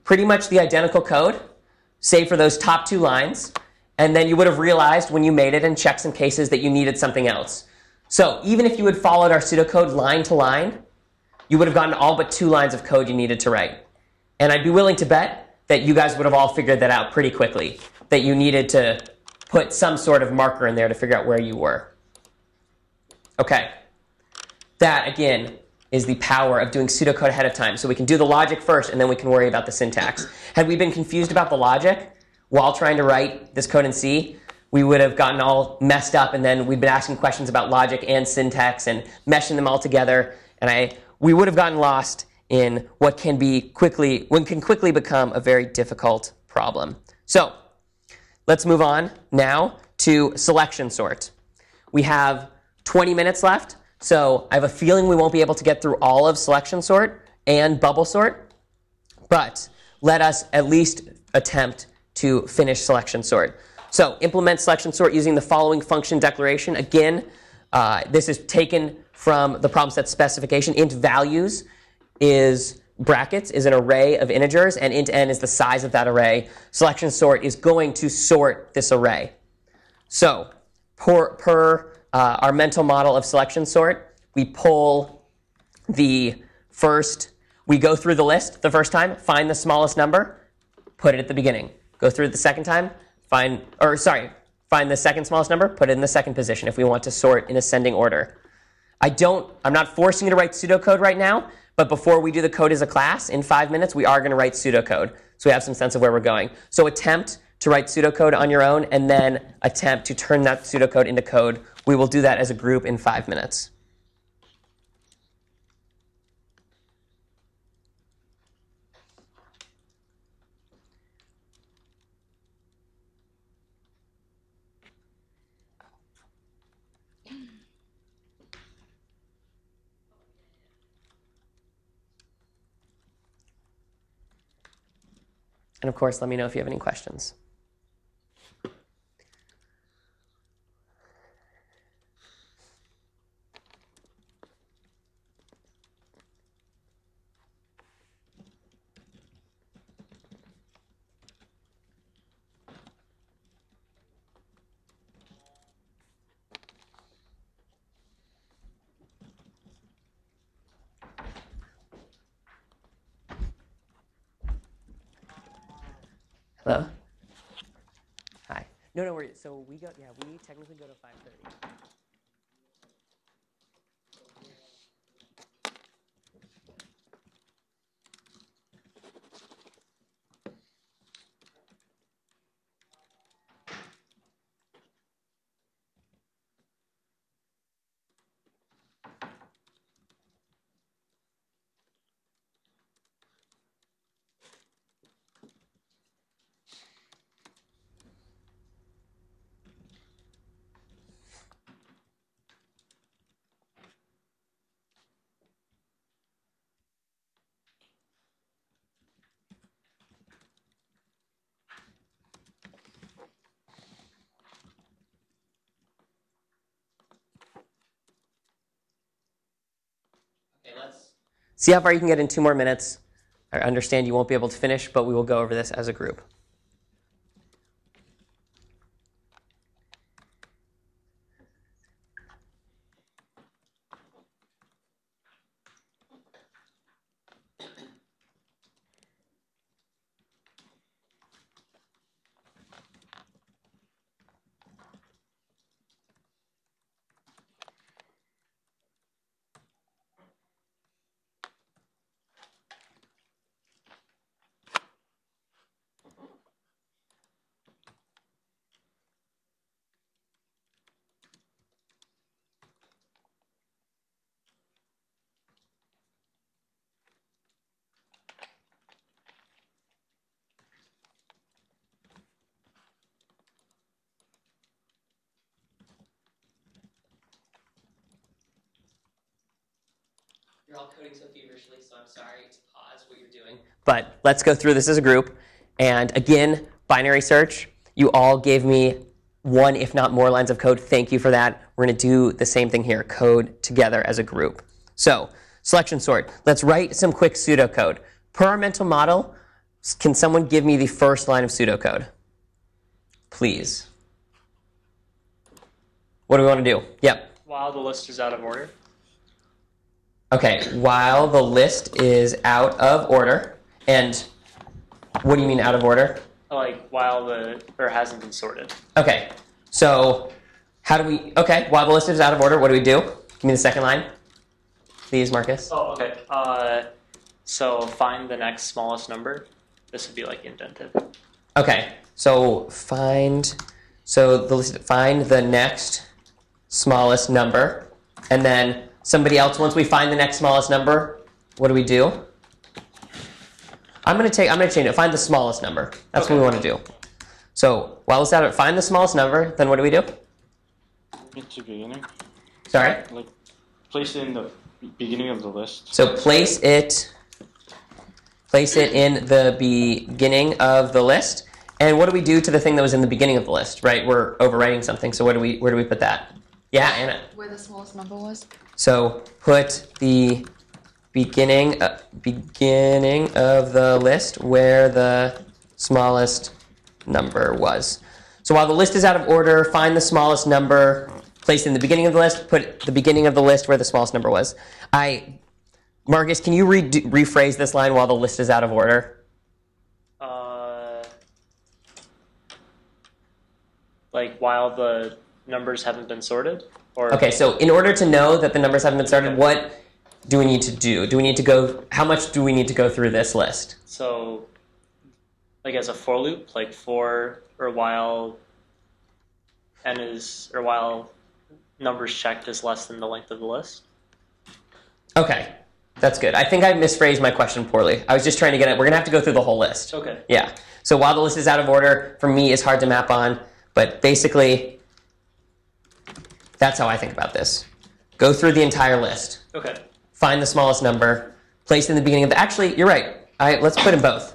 pretty much the identical code, save for those top 2 lines, and then you would have realized when you made it and checked some cases that you needed something else. So even if you had followed our pseudocode line to line, you would have gotten all but 2 lines of code you needed to write. And I'd be willing to bet that you guys would have all figured that out pretty quickly, that you needed to put some sort of marker in there to figure out where you were. Okay. That, again, is the power of doing pseudocode ahead of time. So we can do the logic first, and then we can worry about the syntax. Had we been confused about the logic while trying to write this code in C, we would have gotten all messed up, and then we'd been asking questions about logic and syntax and meshing them all together, and we would have gotten lost in what can quickly become a very difficult problem. So let's move on now to selection sort. We have 20 minutes left. So I have a feeling we won't be able to get through all of selection sort and bubble sort, but let us at least attempt to finish selection sort. So implement selection sort using the following function declaration. Again, this is taken from the problem set specification. Int values is brackets, is an array of integers, and int n is the size of that array. Selection sort is going to sort this array. So per our mental model of selection sort, we pull the first, we go through the list the first time, find the smallest number, put it at the beginning. Go through it the second time, find the second smallest number, put it in the second position if we want to sort in ascending order. I'm not forcing you to write pseudocode right now, but before we do the code as a class, in 5 minutes, we are going to write pseudocode, so we have some sense of where we're going. So attempt to write pseudocode on your own, and then attempt to turn that pseudocode into code. We will do that as a group in 5 minutes. And of course, let me know if you have any questions. Hello? Hi. No, worries. So we technically go to 5:30. Let's see how far you can get in 2 more minutes. I understand you won't be able to finish, but we will go over this as a group. You're all coding so feverishly, so I'm sorry to pause what you're doing. But let's go through this as a group. And again, binary search, you all gave me 1, if not more, lines of code. Thank you for that. We're going to do the same thing here, code together as a group. So selection sort. Let's write some quick pseudocode. Per our mental model, Can someone give me the first line of pseudocode? Please. What do we want to do? Yep. While the list is out of order. Okay, while the list is out of order, and what do you mean out of order? Like while or hasn't been sorted. Okay, so how do we, okay, while the list is out of order, what do we do? Give me the second line, please, Marcus. Oh, okay. So find the next smallest number. This would be like indented. Okay, so find the next smallest number, and then somebody else, once we find the next smallest number, what do we do? I'm gonna change it. Find the smallest number. That's what we want to do. So while it's out, find the smallest number. Then what do we do? Into beginning. Sorry. Like place it in the beginning of the list. So place it in the beginning of the list. And what do we do to the thing that was in the beginning of the list? Right, we're overwriting something. So where do we put that? Yeah, Anna. Where the smallest number was? So put the beginning of the list where the smallest number was. So while the list is out of order, find the smallest number, place it in the beginning of the list, put the beginning of the list where the smallest number was. Marcus, can you rephrase this line while the list is out of order? Like while the numbers haven't been sorted? Or Okay, so in order to know that the numbers haven't been sorted, what do we need to do? How much do we need to go through this list? So like as a for loop, like for or while while numbers checked is less than the length of the list. Okay, that's good. I think I misphrased my question poorly. I was just trying to get it. We're going to have to go through the whole list. Okay. Yeah. So while the list is out of order, for me, is hard to map on. But basically, that's how I think about this. Go through the entire list. Okay. Find the smallest number. Place it in the beginning of the... Actually, you're right. Let's put in both.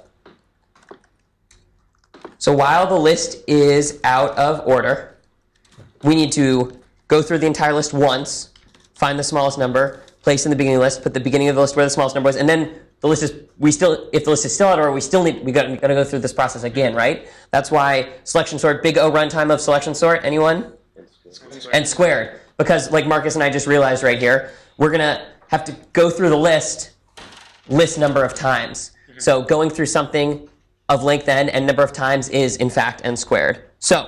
So while the list is out of order, we need to go through the entire list once, find the smallest number, place in the beginning of the list, put the beginning of the list where the smallest number was, and then the list is, if the list is still out of order, we got to go through this process again, right? That's why selection sort, big O runtime of selection sort, anyone? And squared. Because like Marcus and I just realized right here, we're going to have to go through the list number of times. So going through something of length n number of times is in fact n squared. So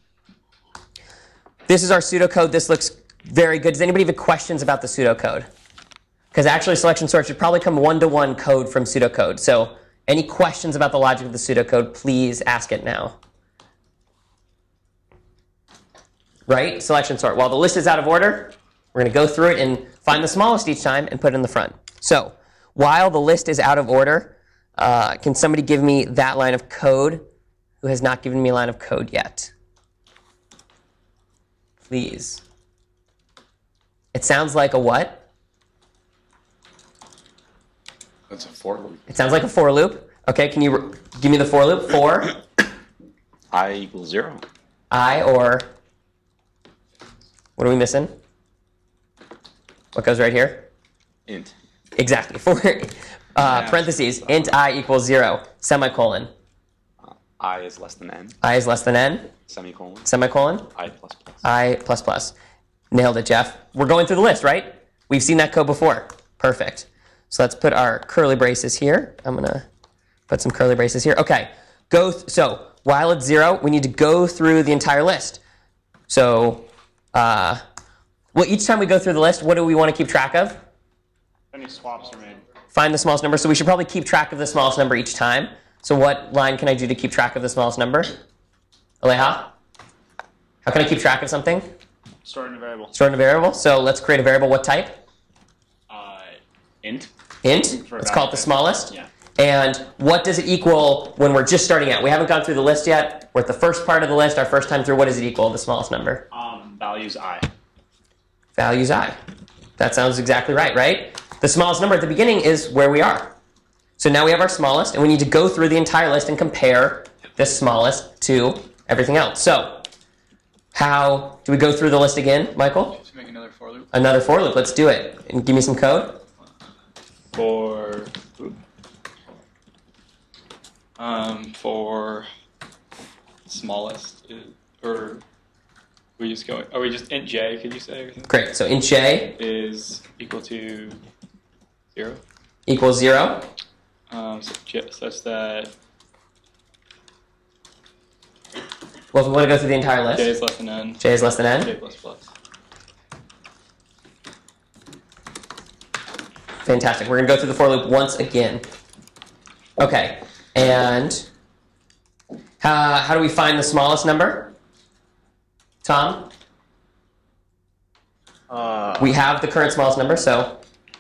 this is our pseudocode. This looks very good. Does anybody have questions about the pseudocode? Because actually selection sort should probably come one-to-one code from pseudocode. So any questions about the logic of the pseudocode, please ask it now. Right? Selection sort. While the list is out of order, we're going to go through it and find the smallest each time and put it in the front. So while the list is out of order, can somebody give me that line of code who has not given me a line of code yet? Please. It sounds like a what? That's a for loop. It sounds like a for loop. Okay, can you give me the for loop? For I equals 0. I or what are we missing? What goes right here? Int. Exactly. For parentheses, int I equals 0, semicolon. I is less than n. I is less than n. Semicolon. Semicolon. I plus plus. I plus plus. Nailed it, Jeff. We're going through the list, right? We've seen that code before. Perfect. So let's put our curly braces here. I'm going to put some curly braces here. Okay. So while it's 0, we need to go through the entire list. So, each time we go through the list, what do we want to keep track of? Any swaps are made. Find the smallest number. So we should probably keep track of the smallest number each time. So what line can I do to keep track of the smallest number? Aleha? How can I keep track of something? Store in a variable. Store in a variable. So let's create a variable. What type? Int. Int. Let's call it the smallest. Yeah. And what does it equal when we're just starting out? We haven't gone through the list yet. We're at the first part of the list, our first time through. What does it equal, the smallest number? Values I. Values I. That sounds exactly right, right? The smallest number at the beginning is where we are. So now we have our smallest, and we need to go through the entire list and compare the smallest to everything else. So how do we go through the list again, Michael? Let's make another for loop. Another for loop. Let's do it. And give me some code. For For smallest, or we just going? Are we just int j? Could you say everything? Great. So int j Is equal to 0. equals 0. Such that Well, if we want to go through the entire list. j is less than n. J is less than n. J plus plus. Fantastic. We're going to go through the for loop once again. Okay. And how do we find the smallest number? Tom? We have the current smallest number, so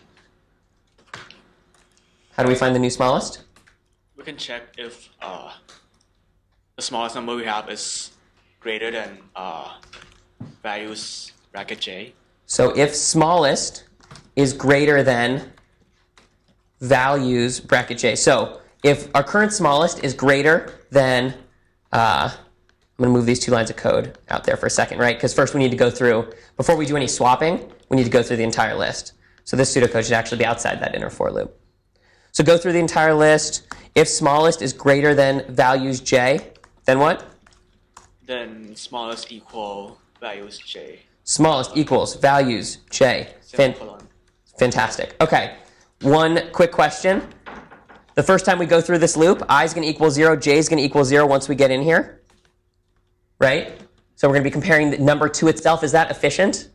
how do we find the new smallest? We can check if the smallest number we have is greater than values bracket j. So if smallest is greater than values bracket j. So if our current smallest is greater than, I'm going to move these 2 lines of code out there for a second, right? Because first we need to go through, before we do any swapping, we need to go through the entire list. So this pseudocode should actually be outside that inner for loop. So go through the entire list. If smallest is greater than values j, then what? Then smallest equal values j. Smallest equals values j. Semicolon. Fantastic. Okay. One quick question. The first time we go through this loop, I is going to equal 0, j is going to equal 0 once we get in here. Right? So we're going to be comparing the number to itself. Is that efficient?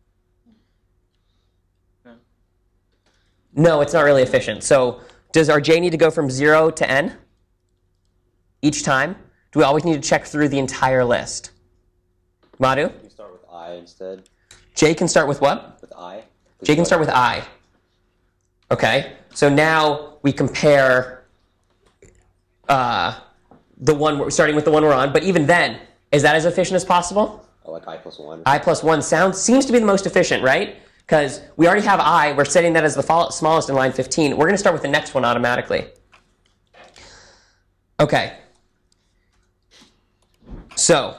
No, it's not really efficient. So does our j need to go from 0 to n each time? Do we always need to check through the entire list? Madhu? You start with I instead. J can start with what? With I. J can start with I. Okay, so now we compare the one starting with the one we're on. But even then, is that as efficient as possible? Oh, like I plus 1. I plus 1 seems to be the most efficient, right? Because we already have I. We're setting that as the smallest in line 15. We're going to start with the next one automatically. Okay. So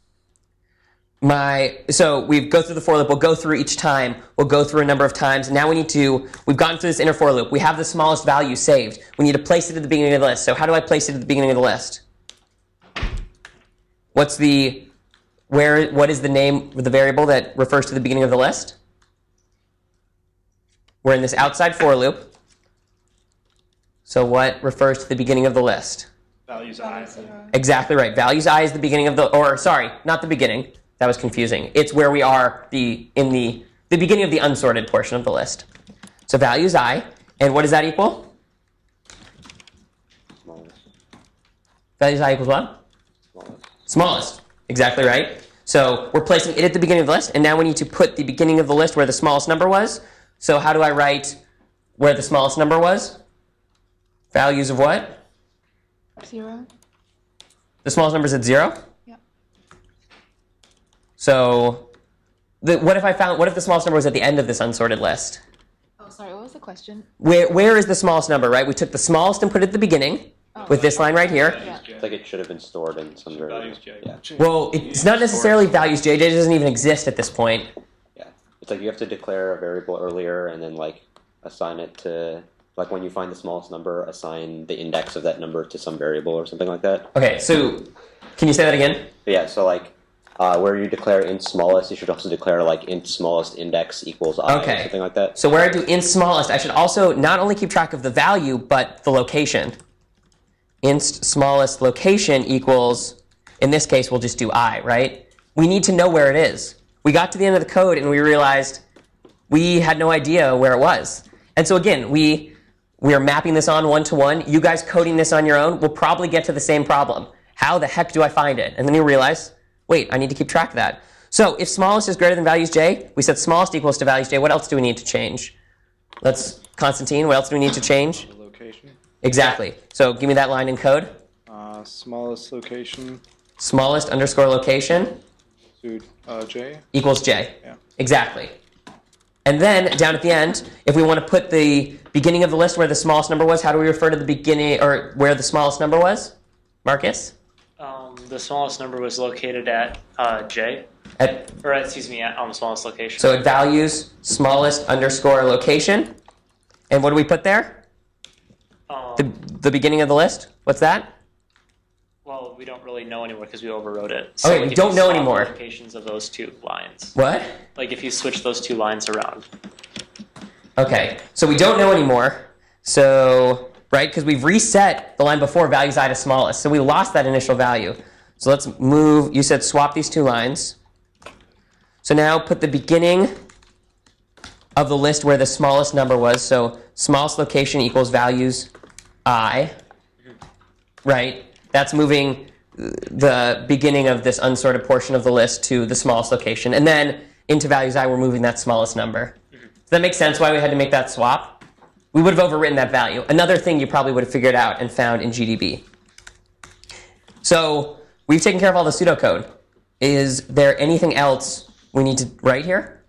we go through the for loop. We'll go through each time. We'll go through a number of times. Now we've gotten through this inner for loop. We have the smallest value saved. We need to place it at the beginning of the list. So how do I place it at the beginning of the list? What is the name of the variable that refers to the beginning of the list? We're in this outside for loop. So what refers to the beginning of the list? Values I. Exactly right. Values I is the beginning of the, or sorry, not the beginning. That was confusing. It's where we are in the beginning of the unsorted portion of the list. So values I, and what does that equal? Smallest. Values I equals what? Smallest. Exactly right. So we're placing it at the beginning of the list, and now we need to put the beginning of the list where the smallest number was. So how do I write where the smallest number was? Values of what? 0. The smallest number is at 0? Yeah. So what if the smallest number was at the end of this unsorted list? Oh, sorry. What was the question? Where is the smallest number, right? We took the smallest and put it at the beginning with this line right here. Yeah. It's like it should have been stored in some variable. Yeah. Well, it's not necessarily values j. J doesn't even exist at this point. Yeah. It's like you have to declare a variable earlier and then like assign it to, like when you find the smallest number, assign the index of that number to some variable or something like that. Okay, so can you say that again? But yeah, so like where you declare int smallest, you should also declare like int smallest index equals I or something like that. So where I do int smallest, I should also not only keep track of the value, but the location. Int smallest location equals, in this case, we'll just do I, right? We need to know where it is. We got to the end of the code and we realized we had no idea where it was. And so again, we are mapping this on one-to-one. You guys coding this on your own will probably get to the same problem. How the heck do I find it? And then you realize, wait, I need to keep track of that. So if smallest is greater than values j, we said smallest equals to values j. What else do we need to change? Constantine, what else do we need to change? Location. Exactly. So give me that line in code. Smallest location. Smallest underscore location. To j. Equals j. Yeah. Exactly. And then down at the end, if we want to put the beginning of the list where the smallest number was, how do we refer to the beginning or where the smallest number was? Marcus? The smallest number was located at j. At the smallest location. So it values smallest underscore location. And what do we put there? The beginning of the list? What's that? Well, we don't really know anymore because we overwrote it. Okay, like, we if don't you know swap anymore. the locations of those two lines. What? Like if you switch those two lines around. Okay, so we don't know anymore. So, right, because we've reset the line before values I to smallest. So we lost that initial value. So let's move, you said swap these two lines. So now put the beginning of the list where the smallest number was. So smallest location equals values I, right? That's moving the beginning of this unsorted portion of the list to the smallest location. And then into values I, we're moving that smallest number. Does that make sense why we had to make that swap? We would have overwritten that value. Another thing you probably would have figured out and found in GDB. So we've taken care of all the pseudocode. Is there anything else we need to write here?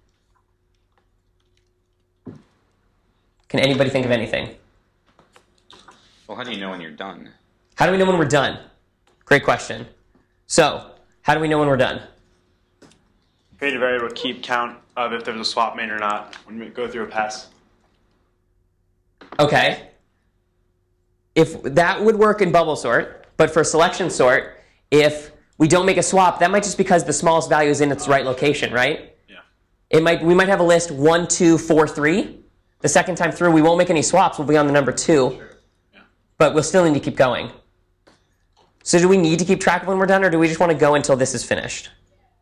Can anybody think of anything? Well, how do you know when you're done? How do we know when we're done? Great question. So, how do we know when we're done? Create a variable, keep count of if there's a swap made or not when we go through a pass. Okay. If that would work in bubble sort, but for selection sort, if we don't make a swap, that might just because the smallest value is in its right location, right? Yeah. We might have a list 1, 2, 4, 3. The second time through, we won't make any swaps. We'll be on the number 2. Sure. Yeah. But we'll still need to keep going. So do we need to keep track of when we're done, or do we just want to go until this is finished?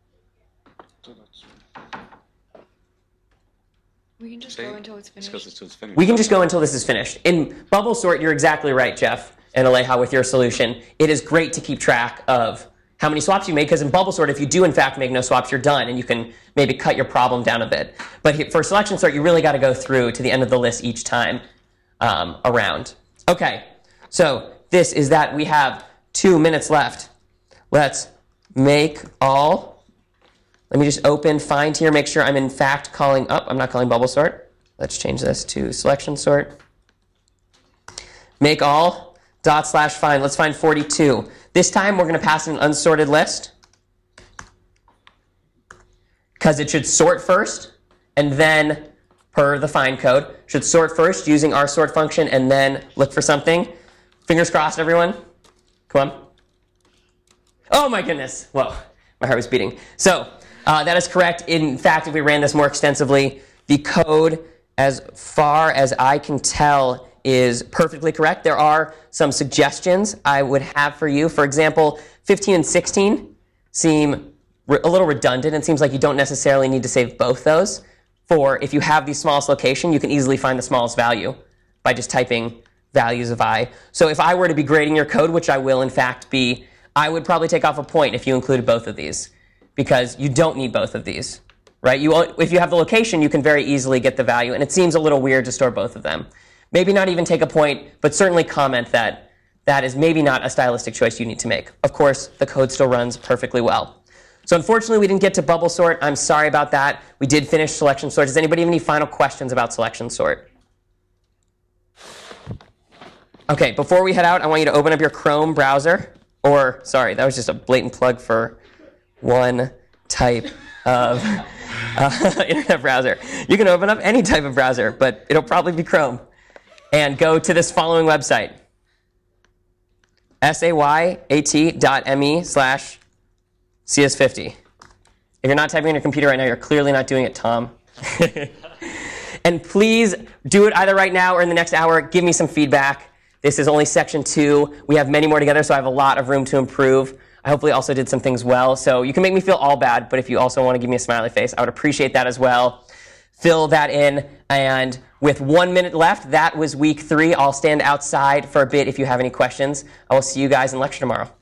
We can just go until it's finished. We can just go until this is finished. In bubble sort, you're exactly right, Jeff and Aleja, with your solution. It is great to keep track of how many swaps you made, because in bubble sort, if you do in fact make no swaps, you're done, and you can maybe cut your problem down a bit. But for selection sort, you really got to go through to the end of the list each time around. Okay, so this is that. We have 2 minutes left. Let's make all. Let me just open find here, make sure I'm in fact calling up. I'm not calling bubble sort. Let's change this to selection sort. Make all /find. Let's find 42. This time we're going to pass in an unsorted list because it should sort first and then, per the find code, should sort first using our sort function and then look for something. Fingers crossed, everyone. Come on. Oh my goodness. Whoa, my heart was beating. So that is correct. In fact, if we ran this more extensively, the code, as far as I can tell, is perfectly correct. There are some suggestions I would have for you. For example, 15 and 16 seem a little redundant. It seems like you don't necessarily need to save both those. For if you have the smallest location, you can easily find the smallest value by just typing values of I. So if I were to be grading your code, which I will in fact be, I would probably take off a point if you included both of these, because you don't need both of these, right? If you have the location, you can very easily get the value, and it seems a little weird to store both of them. Maybe not even take a point, but certainly comment that that is maybe not a stylistic choice you need to make. Of course, the code still runs perfectly well. So unfortunately, we didn't get to bubble sort. I'm sorry about that. We did finish selection sort. Does anybody have any final questions about selection sort? Okay, before we head out, I want you to open up your Chrome browser. Or, sorry, that was just a blatant plug for one type of internet browser. You can open up any type of browser, but it'll probably be Chrome. And go to this following website, sayat.me/cs50. If you're not typing on your computer right now, you're clearly not doing it, Tom. And please do it either right now or in the next hour. Give me some feedback. This is only section 2. We have many more together, so I have a lot of room to improve. I hopefully also did some things well. So you can make me feel all bad, but if you also want to give me a smiley face, I would appreciate that as well. Fill that in. And with 1 minute left, that was week 3. I'll stand outside for a bit if you have any questions. I will see you guys in lecture tomorrow.